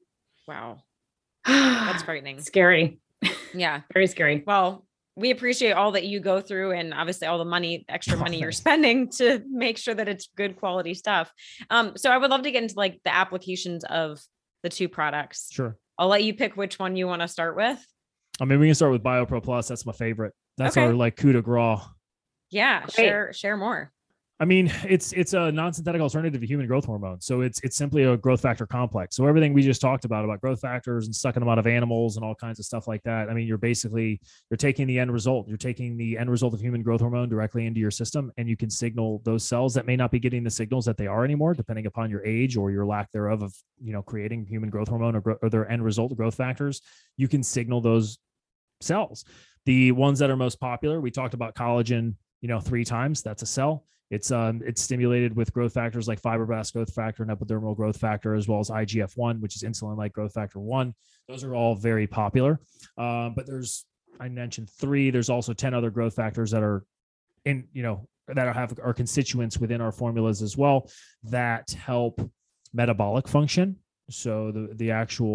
Wow. That's frightening. Scary. Yeah. Very scary. Well, we appreciate all that you go through and obviously all the money, extra money you're spending to make sure that it's good quality stuff. Um, so I would love to get into like the applications of the two products. Sure. I'll let you pick which one you want to start with. I mean, we can start with BioPro Plus. That's my favorite. That's okay. our like coup de grace. Yeah. Great. Share, share more. I mean, it's it's a non-synthetic alternative to human growth hormone. So it's it's simply a growth factor complex. So everything we just talked about, about growth factors and sucking them out of animals and all kinds of stuff like that. I mean, you're basically, you're taking the end result. You're taking the end result of human growth hormone directly into your system, and you can signal those cells that may not be getting the signals that they are anymore, depending upon your age or your lack thereof of, you know, creating human growth hormone or, gro- or their end result growth factors. You can signal those cells. The ones that are most popular, we talked about collagen, you know, three times. That's a cell. It's um it's stimulated with growth factors like fibroblast growth factor and epidermal growth factor, as well as I G F one, which is insulin-like growth factor one. Those are all very popular. Um, but there's, I mentioned three. There's also ten other growth factors that are in, you know, that are, have our constituents within our formulas as well that help metabolic function. So the the actual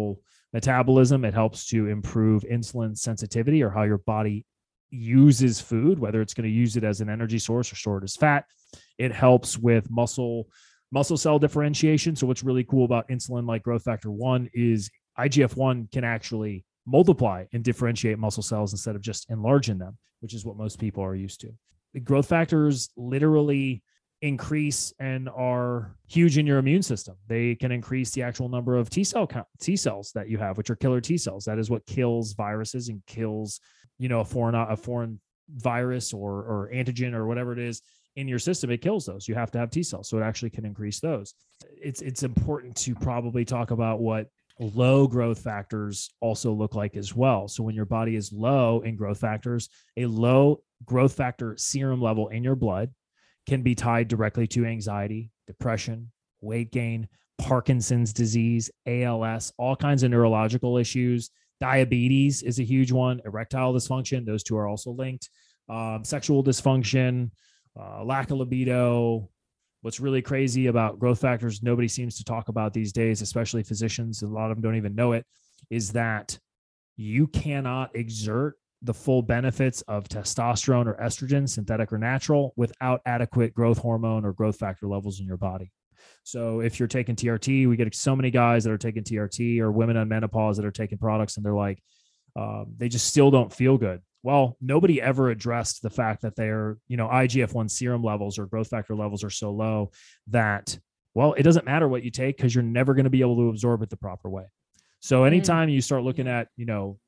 metabolism. It helps to improve insulin sensitivity, or how your body uses food, whether it's going to use it as an energy source or store it as fat. It helps with muscle muscle cell differentiation. So what's really cool about insulin like growth factor one is I G F one can actually multiply and differentiate muscle cells instead of just enlarging them, which is what most people are used to. The growth factors literally increase and are huge in your immune system. They can increase the actual number of T cell count, T cells that you have, which are killer T cells. That is what kills viruses and kills, you know, a foreign a foreign virus or or antigen or whatever it is in your system. It kills those. You have to have T cells, so it actually can increase those. It's it's important to probably talk about what low growth factors also look like as well. So when your body is low in growth factors, a low growth factor serum level in your blood can be tied directly to anxiety, depression, weight gain, Parkinson's disease, A L S, all kinds of neurological issues. Diabetes is a huge one. Erectile dysfunction, those two are also linked. Um, sexual dysfunction, uh, lack of libido. What's really crazy about growth factors, nobody seems to talk about these days, especially physicians, a lot of them don't even know it, is that you cannot exert the full benefits of testosterone or estrogen, synthetic or natural, without adequate growth hormone or growth factor levels in your body. So if you're taking T R T, we get so many guys that are taking T R T, or women on menopause that are taking products, and they're like, um, they just still don't feel good. Well, nobody ever addressed the fact that their, you know, I G F one serum levels or growth factor levels are so low that, well, it doesn't matter what you take because you're never going to be able to absorb it the proper way. So anytime mm. you start looking at, you know,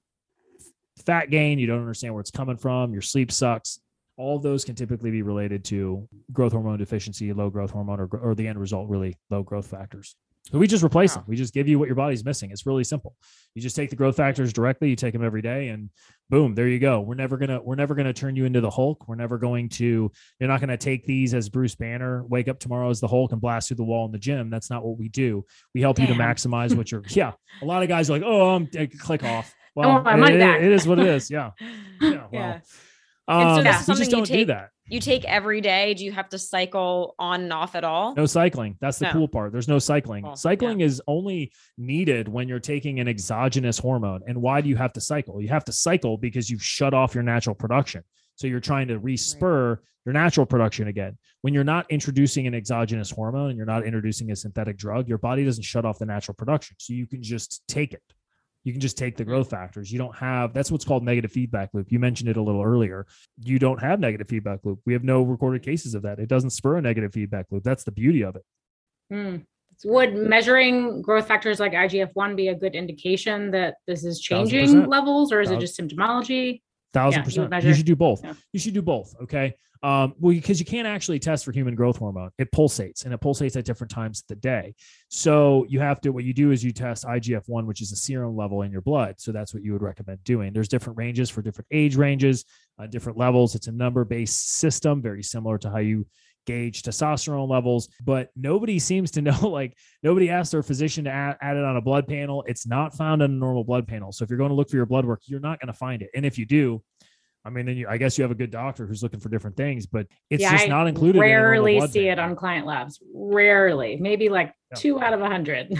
fat gain, you don't understand where it's coming from, your sleep sucks, all of those can typically be related to growth hormone deficiency, low growth hormone, or, or the end result, really low growth factors. So we just replace wow. them. We just give you what your body's missing. It's really simple. You just take the growth factors directly, you take them every day, and boom, there you go. We're never going to, we're never going to turn you into the Hulk. We're never going to, you're not going to take these as Bruce Banner, wake up tomorrow as the Hulk and blast through the wall in the gym. That's not what we do. We help Damn. you to maximize what you're, yeah. A lot of guys are like, oh, I'm click off. Well, oh, it, it, it is what it is. Yeah. Yeah. Well, yeah. Um, and so that's we something just don't you take, do that. You take every day. Do you have to cycle on and off at all? No cycling. That's the no. cool part. There's no cycling. Cool. Cycling yeah. is only needed when you're taking an exogenous hormone. And why do you have to cycle? You have to cycle because you've shut off your natural production. So you're trying to respur right. your natural production again. When you're not introducing an exogenous hormone and you're not introducing a synthetic drug, your body doesn't shut off the natural production. So you can just take it. You can just take the growth factors. You don't have, that's what's called negative feedback loop. You mentioned it a little earlier. You don't have negative feedback loop. We have no recorded cases of that. It doesn't spur a negative feedback loop. That's the beauty of it. Mm. Would measuring growth factors like I G F one be a good indication that this is changing levels, or is it just symptomology? Thousand Yeah, percent. you You should do both. Yeah. You should do both. Okay. Um, well, because you can't actually test for human growth hormone. It pulsates, and it pulsates at different times of the day. So you have to, what you do is you test I G F one, which is a serum level in your blood. So that's what you would recommend doing. There's different ranges for different age ranges, uh, different levels. It's a number-based system, very similar to how you gauge testosterone levels, but nobody seems to know, like nobody asked their physician to add, add it on a blood panel. It's not found on a normal blood panel. So if you're going to look for your blood work, you're not going to find it. And if you do, I mean, then you, I guess you have a good doctor who's looking for different things, but it's yeah, just not included. Rarely in see it on client labs. Rarely, maybe like yeah. two out of a hundred.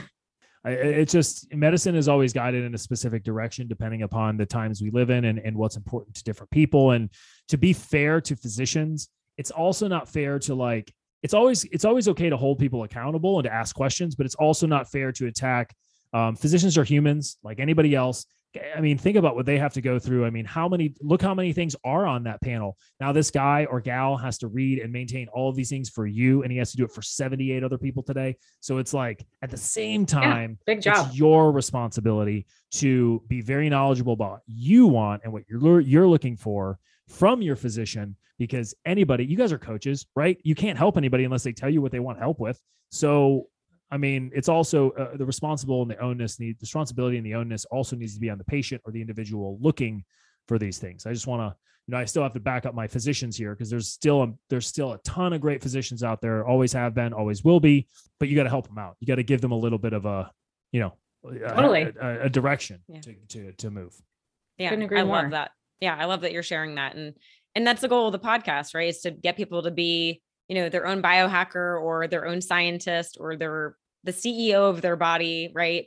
It's just, medicine is always guided in a specific direction, depending upon the times we live in and, and what's important to different people. And to be fair to physicians, it's also not fair to like, it's always, it's always okay to hold people accountable and to ask questions, but it's also not fair to attack. Um, physicians are humans like anybody else. I mean, think about what they have to go through. I mean, how many, look how many things are on that panel. Now this guy or gal has to read and maintain all of these things for you, and he has to do it for seventy-eight other people today. So it's like, at the same time, yeah, big job. It's your responsibility to be very knowledgeable about what you want and what you're, you're looking for from your physician, because anybody, you guys are coaches, right? You can't help anybody unless they tell you what they want help with. So I mean, it's also uh, the responsible and the onus need the responsibility and the onus also needs to be on the patient or the individual looking for these things. I just want to, you know, I still have to back up my physicians here because there's still, a, there's still a ton of great physicians out there, always have been, always will be, but you got to help them out. You got to give them a little bit of a, you know, totally. a, a, a direction yeah. to, to, to move. Yeah. I more. love that. Yeah. I love that you're sharing that. And, and that's the goal of the podcast, right? Is to get people to be, you know, their own biohacker or their own scientist or their the C E O of their body, right?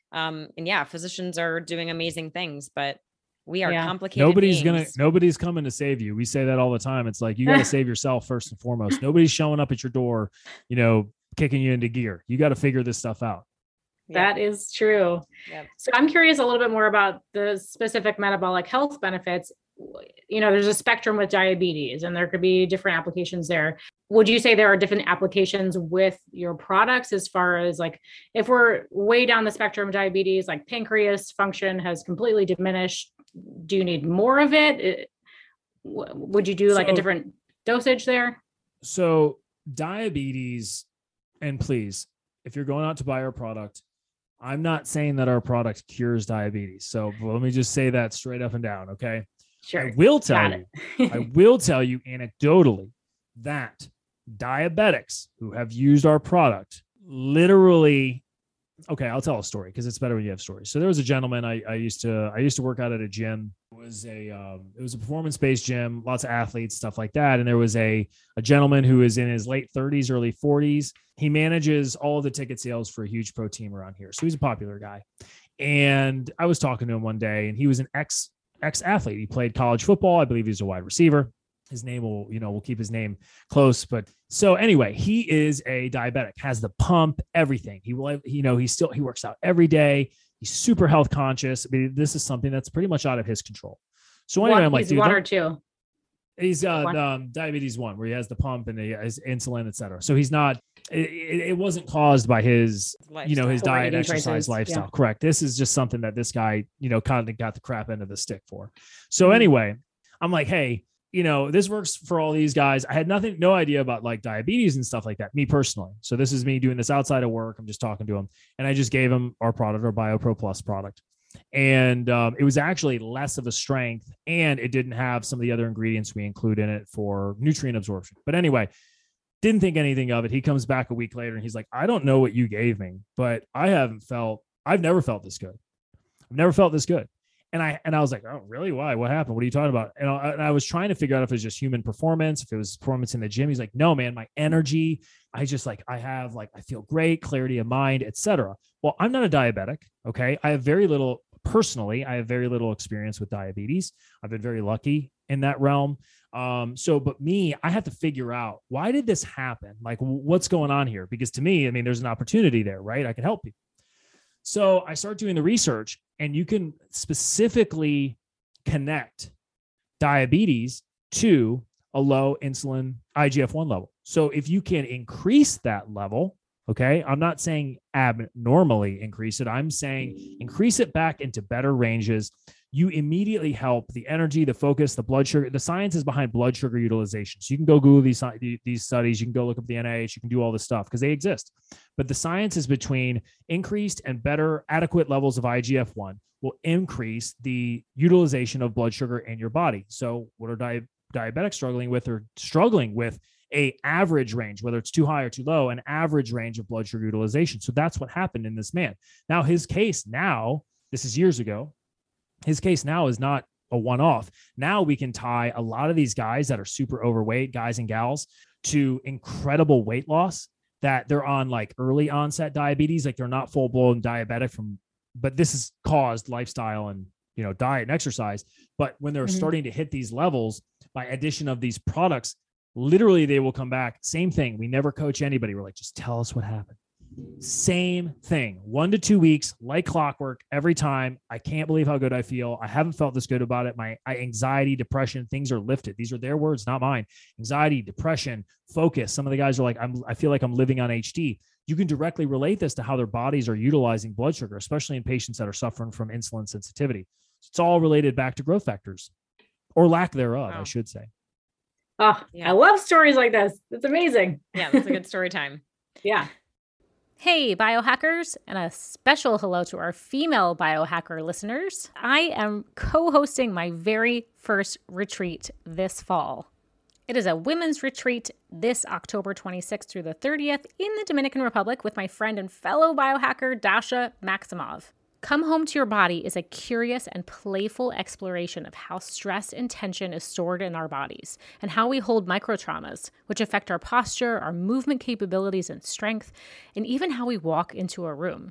Um, and yeah, physicians are doing amazing things, but we are Yeah. complicated Nobody's gonna beings. nobody's coming to save you. We say that all the time. It's like you got to save yourself first and foremost. Nobody's showing up at your door, you know, kicking you into gear. You got to figure this stuff out. That is true. Yep. So I'm curious a little bit more about the specific metabolic health benefits. You know, there's a spectrum with diabetes and there could be different applications there. Would you say there are different applications with your products as far as like, if we're way down the spectrum of diabetes, like pancreas function has completely diminished, do you need more of it? It- would you do like So- a different dosage there? So diabetes, and please, if you're going out to buy our product, I'm not saying that our product cures diabetes. So let me just say that straight up and down. Okay. Sure. I will tell Got you, it. I will tell you anecdotally that diabetics who have used our product literally, okay, I'll tell a story because it's better when you have stories. So there was a gentleman I, I used to, I used to work out at a gym. It was a, um, it was a performance-based gym, lots of athletes, stuff like that. And there was a, a gentleman who is in his late thirties, early forties. He manages all of the ticket sales for a huge pro team around here. So he's a popular guy. And I was talking to him one day and he was an ex ex-athlete. He played college football. I believe he's a wide receiver. His name will, you know, we'll keep his name close. But so anyway, he is a diabetic, has the pump, everything. He will, you know, he still, he works out every day. He's super health conscious. I mean, this is something that's pretty much out of his control. So anyway, One, I'm like, he's dude, one don't- or two. he's uh, One. um, diabetes one, where he has the pump and he has insulin, et cetera. So he's not, it, it it wasn't caused by his, you know, his Lifestyle. Or diet, eating exercise, choices, lifestyle. yeah. Correct. This is just something that this guy, you know, kind of got the crap end of the stick for. So Mhm. anyway, I'm like, hey, you know, this works for all these guys. I had nothing, no idea about like diabetes and stuff like that, me personally. So this is me doing this outside of work. I'm just talking to him and I just gave him our product, our BioPro Plus product. And um, it was actually less of a strength and it didn't have some of the other ingredients we include in it for nutrient absorption. But anyway, didn't think anything of it. He comes back a week later and he's like, I don't know what you gave me, but I haven't felt, I've never felt this good. I've never felt this good. And I, and I was like, oh, really? Why? What happened? What are you talking about? And I, and I was trying to figure out if it was just human performance, if it was performance in the gym. He's like, no, man, my energy, I just like, I have like, I feel great, clarity of mind, et cetera. Well, I'm not a diabetic. Okay. I have very little, personally, I have very little experience with diabetes. I've been very lucky in that realm. Um, so, but me, I have to figure out, why did this happen? Like, what's going on here? Because to me, I mean, there's an opportunity there, right? I can help people. So I start doing the research and you can specifically connect diabetes to a low insulin I G F one level. So if you can increase that level, okay, I'm not saying abnormally increase it. I'm saying increase it back into better ranges. You immediately help the energy, the focus, the blood sugar. The science is behind blood sugar utilization. So you can go Google these, these studies. You can go look up the N I H. You can do all this stuff because they exist. But the science is between increased and better adequate levels of I G F one will increase the utilization of blood sugar in your body. So what are di- diabetics struggling with? Or struggling with a average range, whether it's too high or too low, an average range of blood sugar utilization. So that's what happened in this man. Now his case now, this is years ago, his case now is not a one-off. Now we can tie a lot of these guys that are super overweight, guys and gals, to incredible weight loss, that they're on like early onset diabetes, like they're not full-blown diabetic from, but this is caused lifestyle and, you know, diet and exercise. But when they're Mhm. starting to hit these levels by addition of these products, literally they will come back. Same thing. We never coach anybody. We're like, just tell us what happened. Same thing, one to two weeks, like clockwork every time. I can't believe how good I feel. I haven't felt this good about it. My anxiety, depression, things are lifted. These are their words, not mine. Anxiety, depression, focus. Some of the guys are like, I'm, I feel like I'm living on H D. You can directly relate this to how their bodies are utilizing blood sugar, especially in patients that are suffering from insulin sensitivity. It's all related back to growth factors or lack thereof, Wow. I should say. Oh, Yeah. I love stories like this. It's amazing. Yeah, that's a good story time. Yeah. Hey, biohackers, and a special hello to our female biohacker listeners. I am co-hosting my very first retreat this fall. It is a women's retreat this October twenty-sixth through the thirtieth in the Dominican Republic with my friend and fellow biohacker, Dasha Maximov. Come Home to Your Body is a curious and playful exploration of how stress and tension is stored in our bodies and how we hold microtraumas, which affect our posture, our movement capabilities and strength, and even how we walk into a room.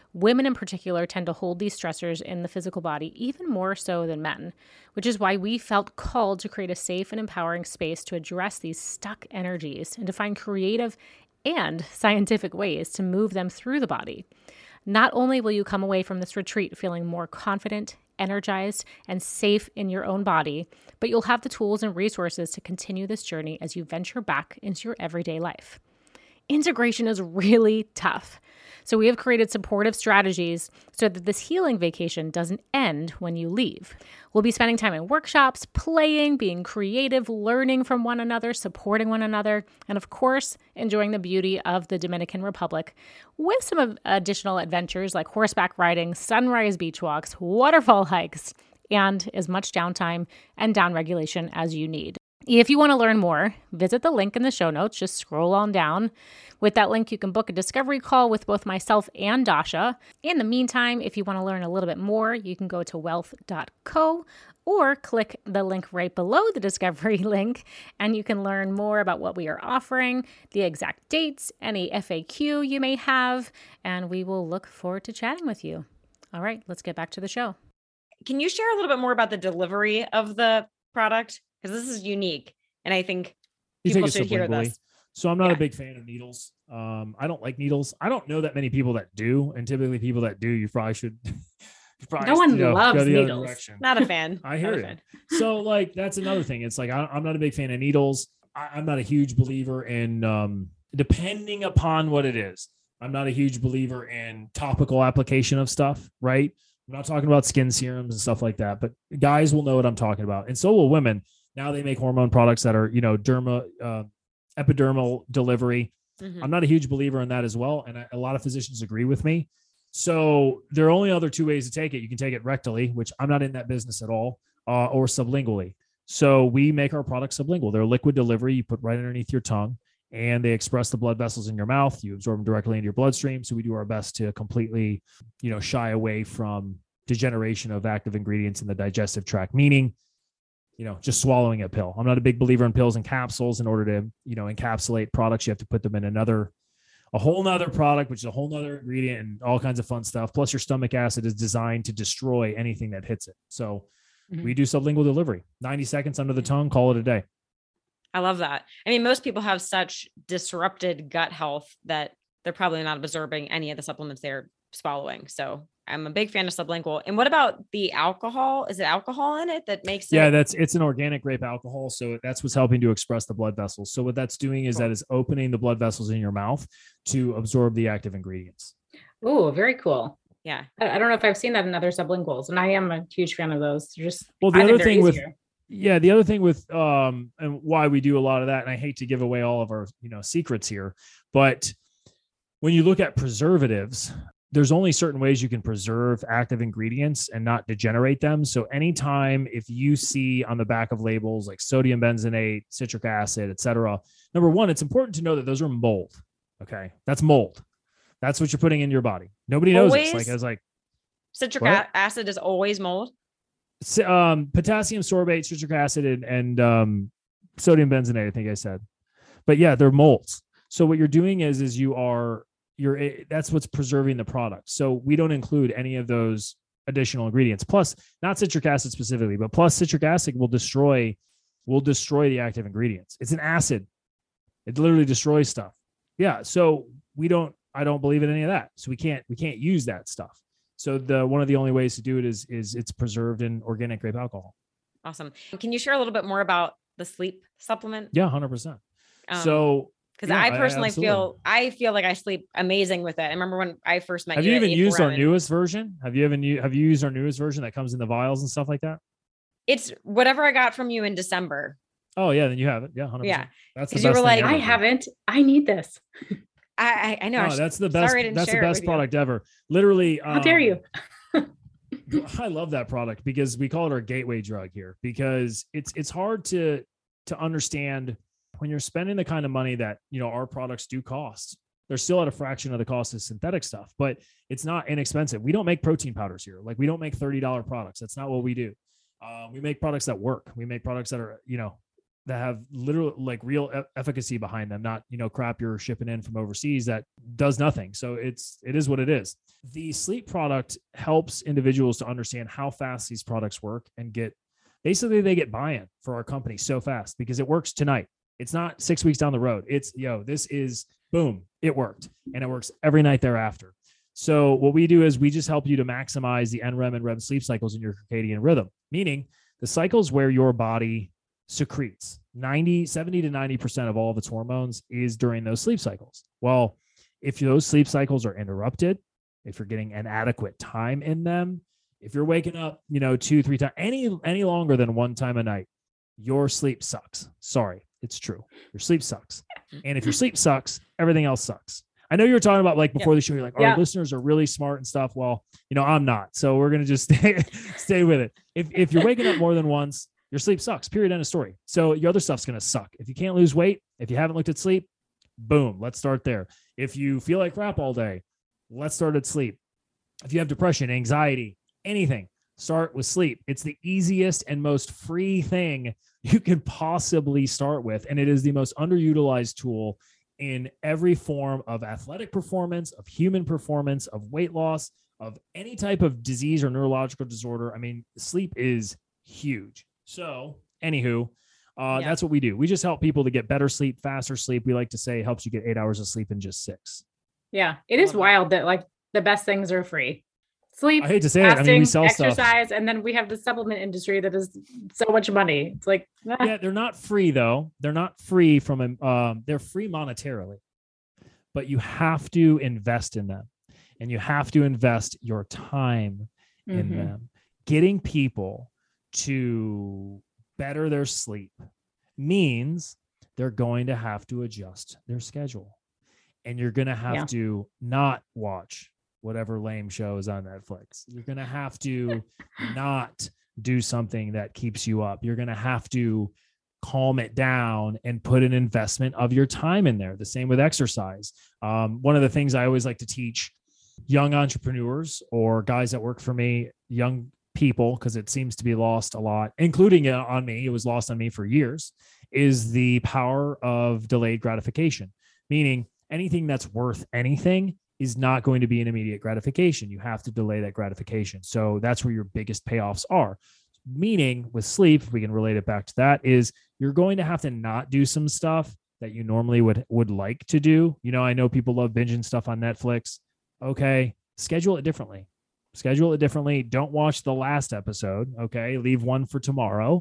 Women in particular tend to hold these stressors in the physical body even more so than men, which is why we felt called to create a safe and empowering space to address these stuck energies and to find creative and scientific ways to move them through the body. Not only will you come away from this retreat feeling more confident, energized, and safe in your own body, but you'll have the tools and resources to continue this journey as you venture back into your everyday life. Integration is really tough. So we have created supportive strategies so that this healing vacation doesn't end when you leave. We'll be spending time in workshops, playing, being creative, learning from one another, supporting one another, and of course, enjoying the beauty of the Dominican Republic with some additional adventures like horseback riding, sunrise beach walks, waterfall hikes, and as much downtime and down regulation as you need. If you want to learn more, visit the link in the show notes. Just scroll on down. With that link, you can book a discovery call with both myself and Dasha. In the meantime, if you want to learn a little bit more, you can go to wealth dot co or click the link right below the discovery link, and you can learn more about what we are offering, the exact dates, any F A Q you may have, and we will look forward to chatting with you. All right, let's get back to the show. Can you share a little bit more about the delivery of the product? Because this is unique, and I think You people take it should hear sublingually. this. So I'm not Yeah. a big fan of needles. Um, I don't like needles. I don't know that many people that do, and typically people that do, you probably should. you probably, No one you know, loves go the other needles. direction. Not a fan. I Not hear a you. fan. So like that's another thing. It's like I, I'm not a big fan of needles. I, I'm not a huge believer in um, depending upon what it is. I'm not a huge believer in topical application of stuff. Right. I'm not talking about skin serums and stuff like that, but guys will know what I'm talking about, and so will women. Now they make hormone products that are, you know, derma, uh, epidermal delivery. Mhm. I'm not a huge believer in that as well. And I, a lot of physicians agree with me. So there are only other two ways to take it. You can take it rectally, which I'm not in that business at all, uh, or sublingually. So we make our products sublingual. They're liquid delivery. You put right underneath your tongue and they express the blood vessels in your mouth. You absorb them directly into your bloodstream. So we do our best to completely, you know, shy away from degeneration of active ingredients in the digestive tract, meaning you know, just swallowing a pill. I'm not a big believer in pills and capsules. In order to, you know, encapsulate products, you have to put them in another, a whole nother product, which is a whole nother ingredient and all kinds of fun stuff. Plus your stomach acid is designed to destroy anything that hits it. So mm-hmm. we do sublingual delivery, ninety seconds under the tongue, call it a day. I love that. I mean, most people have such disrupted gut health that they're probably not absorbing any of the supplements they're swallowing. So I'm a big fan of sublingual. And what about the alcohol? Is it alcohol in it that makes it? Yeah, that's it's an organic grape alcohol. So that's what's helping to express the blood vessels. So what that's doing is cool. that is opening the blood vessels in your mouth to absorb the active ingredients. Oh, very cool. Yeah. I, I don't know if I've seen that in other sublinguals, and I am a huge fan of those. They're just well, the I other think thing with easier. yeah, the other thing with um and why we do a lot of that, and I hate to give away all of our you know secrets here, but when you look at preservatives, there's only certain ways you can preserve active ingredients and not degenerate them. So anytime if you see on the back of labels like sodium benzoate, citric acid, et cetera, number one, it's important to know that those are mold. Okay. That's mold. That's what you're putting in your body. Nobody knows Always? this. Like I was like, citric what? a- acid is always mold. Um, potassium sorbate, citric acid, and, and um, sodium benzoate, I think I said. But yeah, they're molds. So what you're doing is, is you are You're that's what's preserving the product. So we don't include any of those additional ingredients. Plus, not citric acid specifically, but plus citric acid will destroy will destroy the active ingredients. It's an acid. It literally destroys stuff. Yeah. So we don't. I don't believe in any of that. So we can't we can't use that stuff. So the one of the only ways to do it is is it's preserved in organic grape alcohol. Awesome. Can you share a little bit more about the sleep supplement? Yeah, one hundred percent. Um, So. Because Yeah, I personally I, feel, I feel like I sleep amazing with it. I remember when I first met have you. you at even A used four our M, newest version? Have you even have you used our newest version that comes in the vials and stuff like that? It's whatever I got from you in December. Oh yeah, then you have it. Yeah, one hundred percent. Yeah. That's the 'Cause best you were thing like, ever, I dude. haven't. I need this. I, I, I know. I No, should- that's the best. sorry I didn't That's the share it best with you. product ever. Literally. How dare you? um, I love that product because we call it our gateway drug here because it's it's hard to to understand when you're spending the kind of money that you know our products do cost. They're still at a fraction of the cost of synthetic stuff, but it's not inexpensive. We don't make protein powders here. Like we don't make thirty dollars products. That's not what we do. Uh, we make products that work. We make products that are, you know, that have literal, like real e- efficacy behind them, not, you know, crap you're shipping in from overseas that does nothing. So it's, it is what it is. The sleep product helps individuals to understand how fast these products work and get, basically they get buy-in for our company so fast because it works tonight. It's not six weeks down the road. It's, yo, this is boom, it worked. And it works every night thereafter. So what we do is we just help you to maximize the N REM and REM sleep cycles in your circadian rhythm, meaning the cycles where your body secretes ninety, seventy to ninety percent of all of its hormones is during those sleep cycles. Well, if those sleep cycles are interrupted, if you're getting inadequate time in them, if you're waking up, you know, two, three times, any, any longer than one time a night, your sleep sucks. Sorry, it's true. Your sleep sucks. And if your sleep sucks, everything else sucks. I know you were talking about like before yeah. the show, you're like, our yeah. listeners are really smart and stuff. Well, you know, I'm not. So we're going to just stay, stay with it. If, if you're waking up more than once, your sleep sucks, period, end of story. So your other stuff's going to suck. If you can't lose weight, if you haven't looked at sleep, boom, let's start there. If you feel like crap all day, let's start at sleep. If you have depression, anxiety, anything, start with sleep. It's the easiest and most free thing you can possibly start with. And it is the most underutilized tool in every form of athletic performance, of human performance, of weight loss, of any type of disease or neurological disorder. I mean, sleep is huge. So anywho, uh, yeah. that's what we do. We just help people to get better sleep, faster sleep. We like to say it helps you get eight hours of sleep in just six. Yeah. It is wild that like the best things are free. Sleep, I hate to say fasting, it. I mean, we sell exercise, stuff. And then we have the supplement industry that is so much money. It's like, ah. yeah, they're not free though. They're not free from, um, they're free monetarily, but you have to invest in them and you have to invest your time mm-hmm. in them. Getting people to better their sleep means they're going to have to adjust their schedule and you're going to have yeah. to not watch whatever lame show is on Netflix. You're going to have to not do something that keeps you up. You're going to have to calm it down and put an investment of your time in there. The same with exercise. Um, one of the things I always like to teach young entrepreneurs or guys that work for me, young people, because it seems to be lost a lot, including uh, on me, it was lost on me for years, is the power of delayed gratification, meaning anything that's worth anything is not going to be an immediate gratification. You have to delay that gratification. So that's where your biggest payoffs are. Meaning with sleep, if we can relate it back to that, is you're going to have to not do some stuff that you normally would, would like to do. You know, I know people love binging stuff on Netflix. Okay. Schedule it differently. Schedule it differently. Don't watch the last episode. Okay. Leave one for tomorrow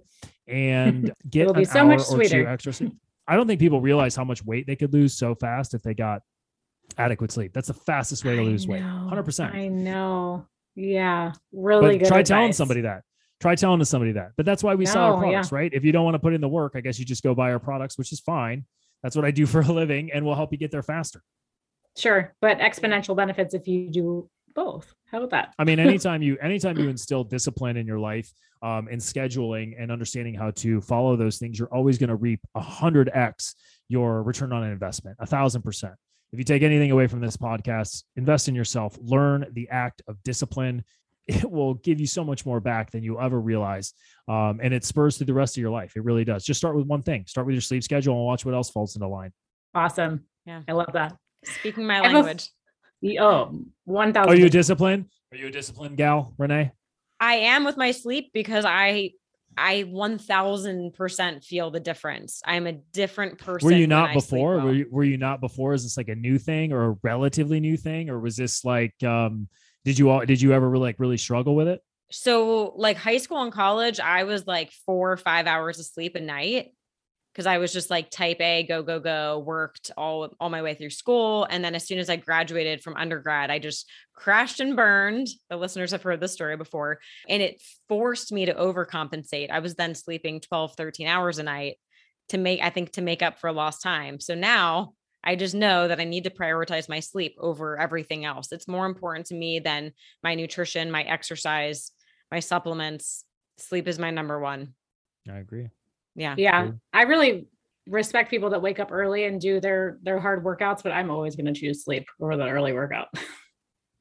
and get an so hour or two extra sleep. I don't think people realize how much weight they could lose so fast if they got adequate sleep. That's the fastest way to lose weight. one hundred percent. I know. Yeah. Really but good Try advice. telling somebody that. Try telling somebody that. But that's why we no, sell our products, yeah. right? If you don't want to put in the work, I guess you just go buy our products, which is fine. That's what I do for a living and we'll help you get there faster. Sure. But exponential benefits if you do both. How about that? I mean, anytime you, anytime you instill discipline in your life, um, and scheduling and understanding how to follow those things, you're always going to reap a hundred X your return on an investment, a thousand percent. If you take anything away from this podcast, invest in yourself, learn the act of discipline. It will give you so much more back than you ever realize. Um, and it spurs through the rest of your life. It really does. Just start with one thing. Start with your sleep schedule and watch what else falls into line. Awesome. Yeah. I love that. Speaking my language. A, oh, one thousand. Are you a disciplined? Are you a disciplined gal, Renee? I am with my sleep because I, I one thousand percent feel the difference. I'm a different person. Were you not before? Well. Were you, were you not before? Is this like a new thing or a relatively new thing? Or was this like, um, did you all, did you ever really, like really struggle with it? So like high school and college, I was like four or five hours of sleep a night. Cause I was just like type A, go, go, go, worked all, all my way through school. And then as soon as I graduated from undergrad, I just crashed and burned. The listeners have heard this story before, and it forced me to overcompensate. I was then sleeping twelve, thirteen hours a night to make, I think to make up for lost time. So now I just know that I need to prioritize my sleep over everything else. It's more important to me than my nutrition, my exercise, my supplements. Sleep is my number one. I agree. Yeah. Yeah. I really respect people that wake up early and do their, their hard workouts, but I'm always going to choose sleep over the early workout.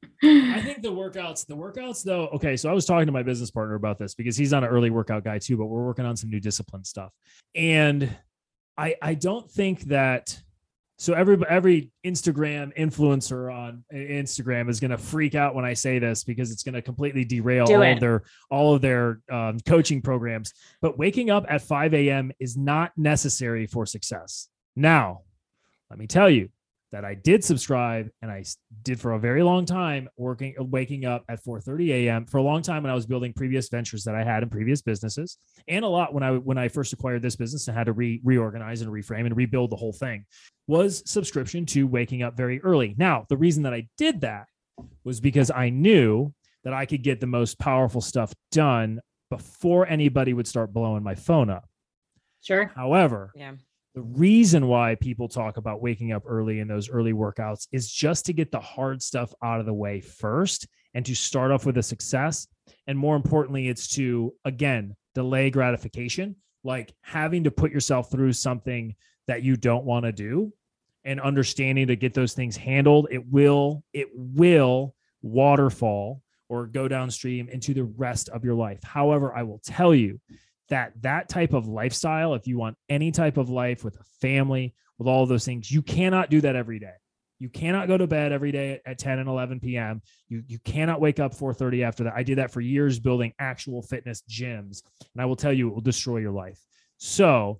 I think the workouts, the workouts though. Okay. So I was talking to my business partner about this because he's not an early workout guy too, but we're working on some new discipline stuff. And I, I don't think that, so every, every Instagram influencer on Instagram is going to freak out when I say this because it's going to completely derail Do all it. of their, all of their um, coaching programs. But waking up at five a.m. is not necessary for success. Now, let me tell you that I did subscribe and I did for a very long time working, waking up at four thirty a.m. for a long time when I was building previous ventures that I had in previous businesses, and a lot when I, when I first acquired this business and had to re reorganize and reframe and rebuild the whole thing, was subscription to waking up very early. Now, the reason that I did that was because I knew that I could get the most powerful stuff done before anybody would start blowing my phone up. Sure. However, Yeah. the reason why people talk about waking up early in those early workouts is just to get the hard stuff out of the way first and to start off with a success. And more importantly, it's to, again, delay gratification, like having to put yourself through something that you don't want to do and understanding to get those things handled. It will, it will waterfall or go downstream into the rest of your life. However, I will tell you, that that type of lifestyle, if you want any type of life with a family, with all of those things, you cannot do that every day. You cannot go to bed every day at ten and eleven p.m. You, you cannot wake up four thirty after that. I did that for years building actual fitness gyms. And I will tell you, it will destroy your life. So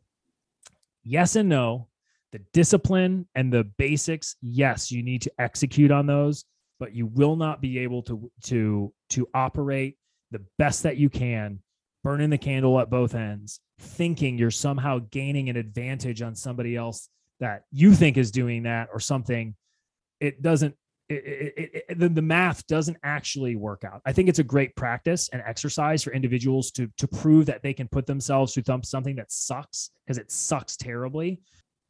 yes and no, the discipline and the basics, yes, you need to execute on those, but you will not be able to, to, to operate the best that you can, burning the candle at both ends, thinking you're somehow gaining an advantage on somebody else that you think is doing that or something. It doesn't, it, it, it, the, the math doesn't actually work out. I think it's a great practice and exercise for individuals to, to prove that they can put themselves through something that sucks, because it sucks terribly,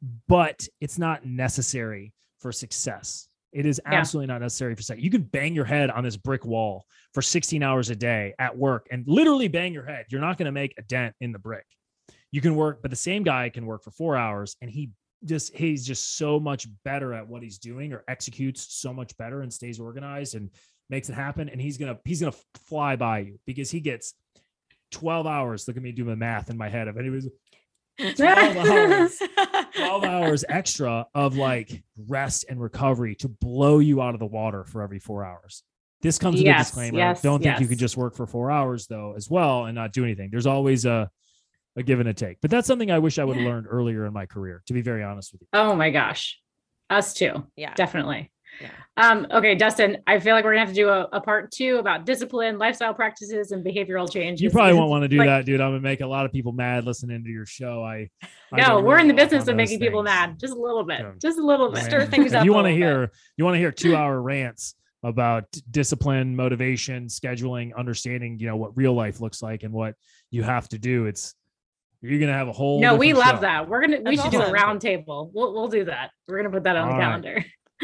but it's not necessary for success. It is absolutely yeah. not necessary for sex. You could bang your head on this brick wall for sixteen hours a day at work and literally bang your head. You're not going to make a dent in the brick. You can work, but the same guy can work for four hours and he just, he's just so much better at what he's doing, or executes so much better and stays organized and makes it happen. And he's going to, he's going to fly by you because he gets twelve hours. Look at me doing the math in my head. If anybody's twelve hours, twelve hours extra of like rest and recovery to blow you out of the water for every four hours. This comes with yes, a disclaimer. Yes, Don't think yes. you can just work for four hours though as well and not do anything. There's always a, a give and a take, but that's something I wish I would have learned earlier in my career, to be very honest with you. Oh my gosh. Us too. Yeah, definitely. Yeah. Um, okay, Dustin, I feel like we're gonna have to do a, a part two about discipline, lifestyle practices, and behavioral changes. You probably won't want to do like, that, dude. I'm gonna make a lot of people mad listening to your show. I, I no, we're really in the off business on of making those people things. mad, just a little bit, Yeah. just a little bit. Stir things If up you a want to little hear, you want to hear two hour rants about discipline, motivation, scheduling, understanding, you know, what real life looks like and what you have to do. It's, you're going to have a whole, No, we love show. that. We're going to, we That's should do a awesome. round table. We'll, we'll do that. We're going to put that on All the right. calendar.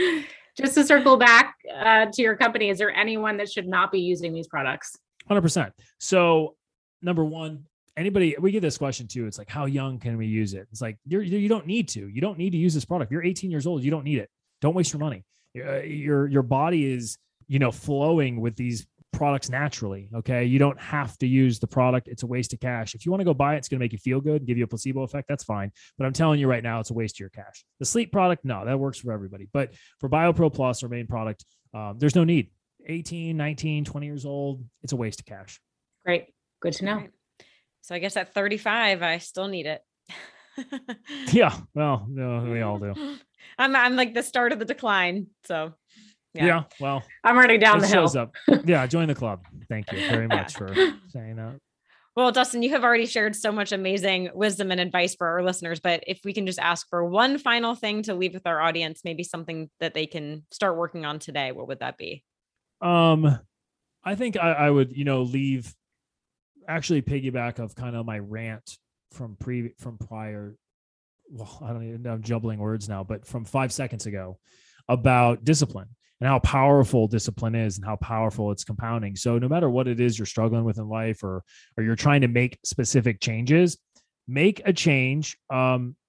Just to circle back uh, to your company, is there anyone that should not be using these products? one hundred percent. So number one, anybody, we get this question too. It's like, how young can we use it? It's like, you're, you don't need to, you don't need to use this product. You're eighteen years old. You don't need it. Don't waste your money. Uh, your, your body is, you know, flowing with these products naturally. Okay. You don't have to use the product. It's a waste of cash. If you want to go buy it, it's going to make you feel good and give you a placebo effect. That's fine. But I'm telling you right now, it's a waste of your cash. The sleep product, no, that works for everybody. But for BioPro Plus, our main product, um, there's no need. eighteen, nineteen, twenty years old. It's a waste of cash. Great. Good to know. Right. So I guess at thirty-five, I still need it. Yeah. Well, no, we all do. I'm, I'm like the start of the decline. So Yeah. yeah. Well, I'm already down it the hill. shows up. Yeah. Join the club. Thank you very much for saying that. Well, Dustin, you have already shared so much amazing wisdom and advice for our listeners, but if we can just ask for one final thing to leave with our audience, maybe something that they can start working on today, what would that be? Um, I think I, I would, you know, leave actually piggyback of kind of my rant from pre from prior. Well, I don't even, I'm jumbling words now, but from five seconds ago about discipline and how powerful discipline is and how powerful it's compounding. So no matter what it is you're struggling with in life, or, or you're trying to make specific changes, make a change. Um,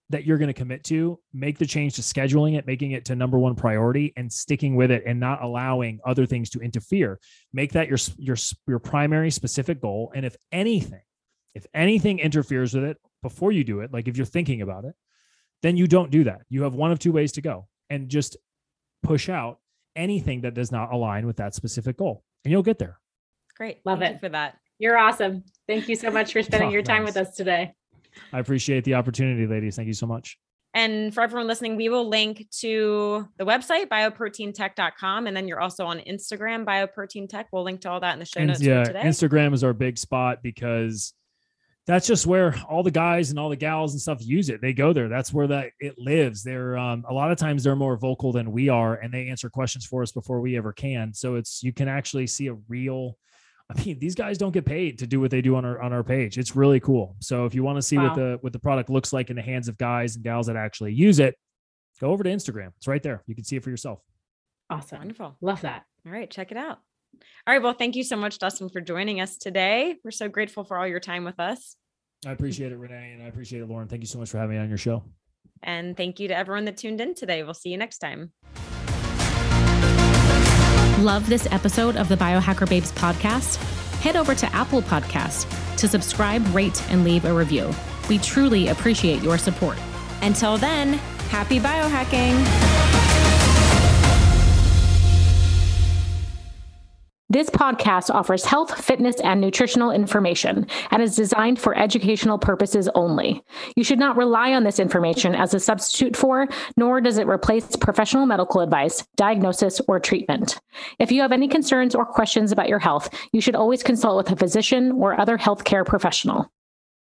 that you're going to commit to, make the change to scheduling it, making it to number one priority and sticking with it and not allowing other things to interfere. Make that your, your, your primary specific goal. And if anything, if anything interferes with it before you do it, like if you're thinking about it, then you don't do that. You have one of two ways to go and just push out anything that does not align with that specific goal and you'll get there. Great. Love Thank it. you for that. You're awesome. Thank you so much for spending Oh, your time nice. with us today. I appreciate the opportunity, ladies. Thank you so much. And for everyone listening, we will link to the website, bioprotein tech dot com. And then you're also on Instagram, bioprotein tech. We'll link to all that in the show And notes yeah, for today. Instagram is our big spot because that's just where all the guys and all the gals and stuff use it. They go there. That's where that it lives. They're um, a lot of times they're more vocal than we are, and they answer questions for us before we ever can. So it's, you can actually see a real, I mean, these guys don't get paid to do what they do on our, on our page. It's really cool. So if you want to see Wow. what the, what the product looks like in the hands of guys and gals that actually use it, go over to Instagram. It's right there. You can see it for yourself. Awesome. Wonderful. Love that. All right, check it out. All right. Well, thank you so much, Dustin, for joining us today. We're so grateful for all your time with us. I appreciate it, Renee. And I appreciate it, Lauren. Thank you so much for having me on your show. And thank you to everyone that tuned in today. We'll see you next time. Love this episode of the Biohacker Babes podcast? Head over to Apple Podcasts to subscribe, rate, and leave a review. We truly appreciate your support. Until then, happy biohacking. This podcast offers health, fitness, and nutritional information and is designed for educational purposes only. You should not rely on this information as a substitute for, nor does it replace professional medical advice, diagnosis, or treatment. If you have any concerns or questions about your health, you should always consult with a physician or other healthcare professional.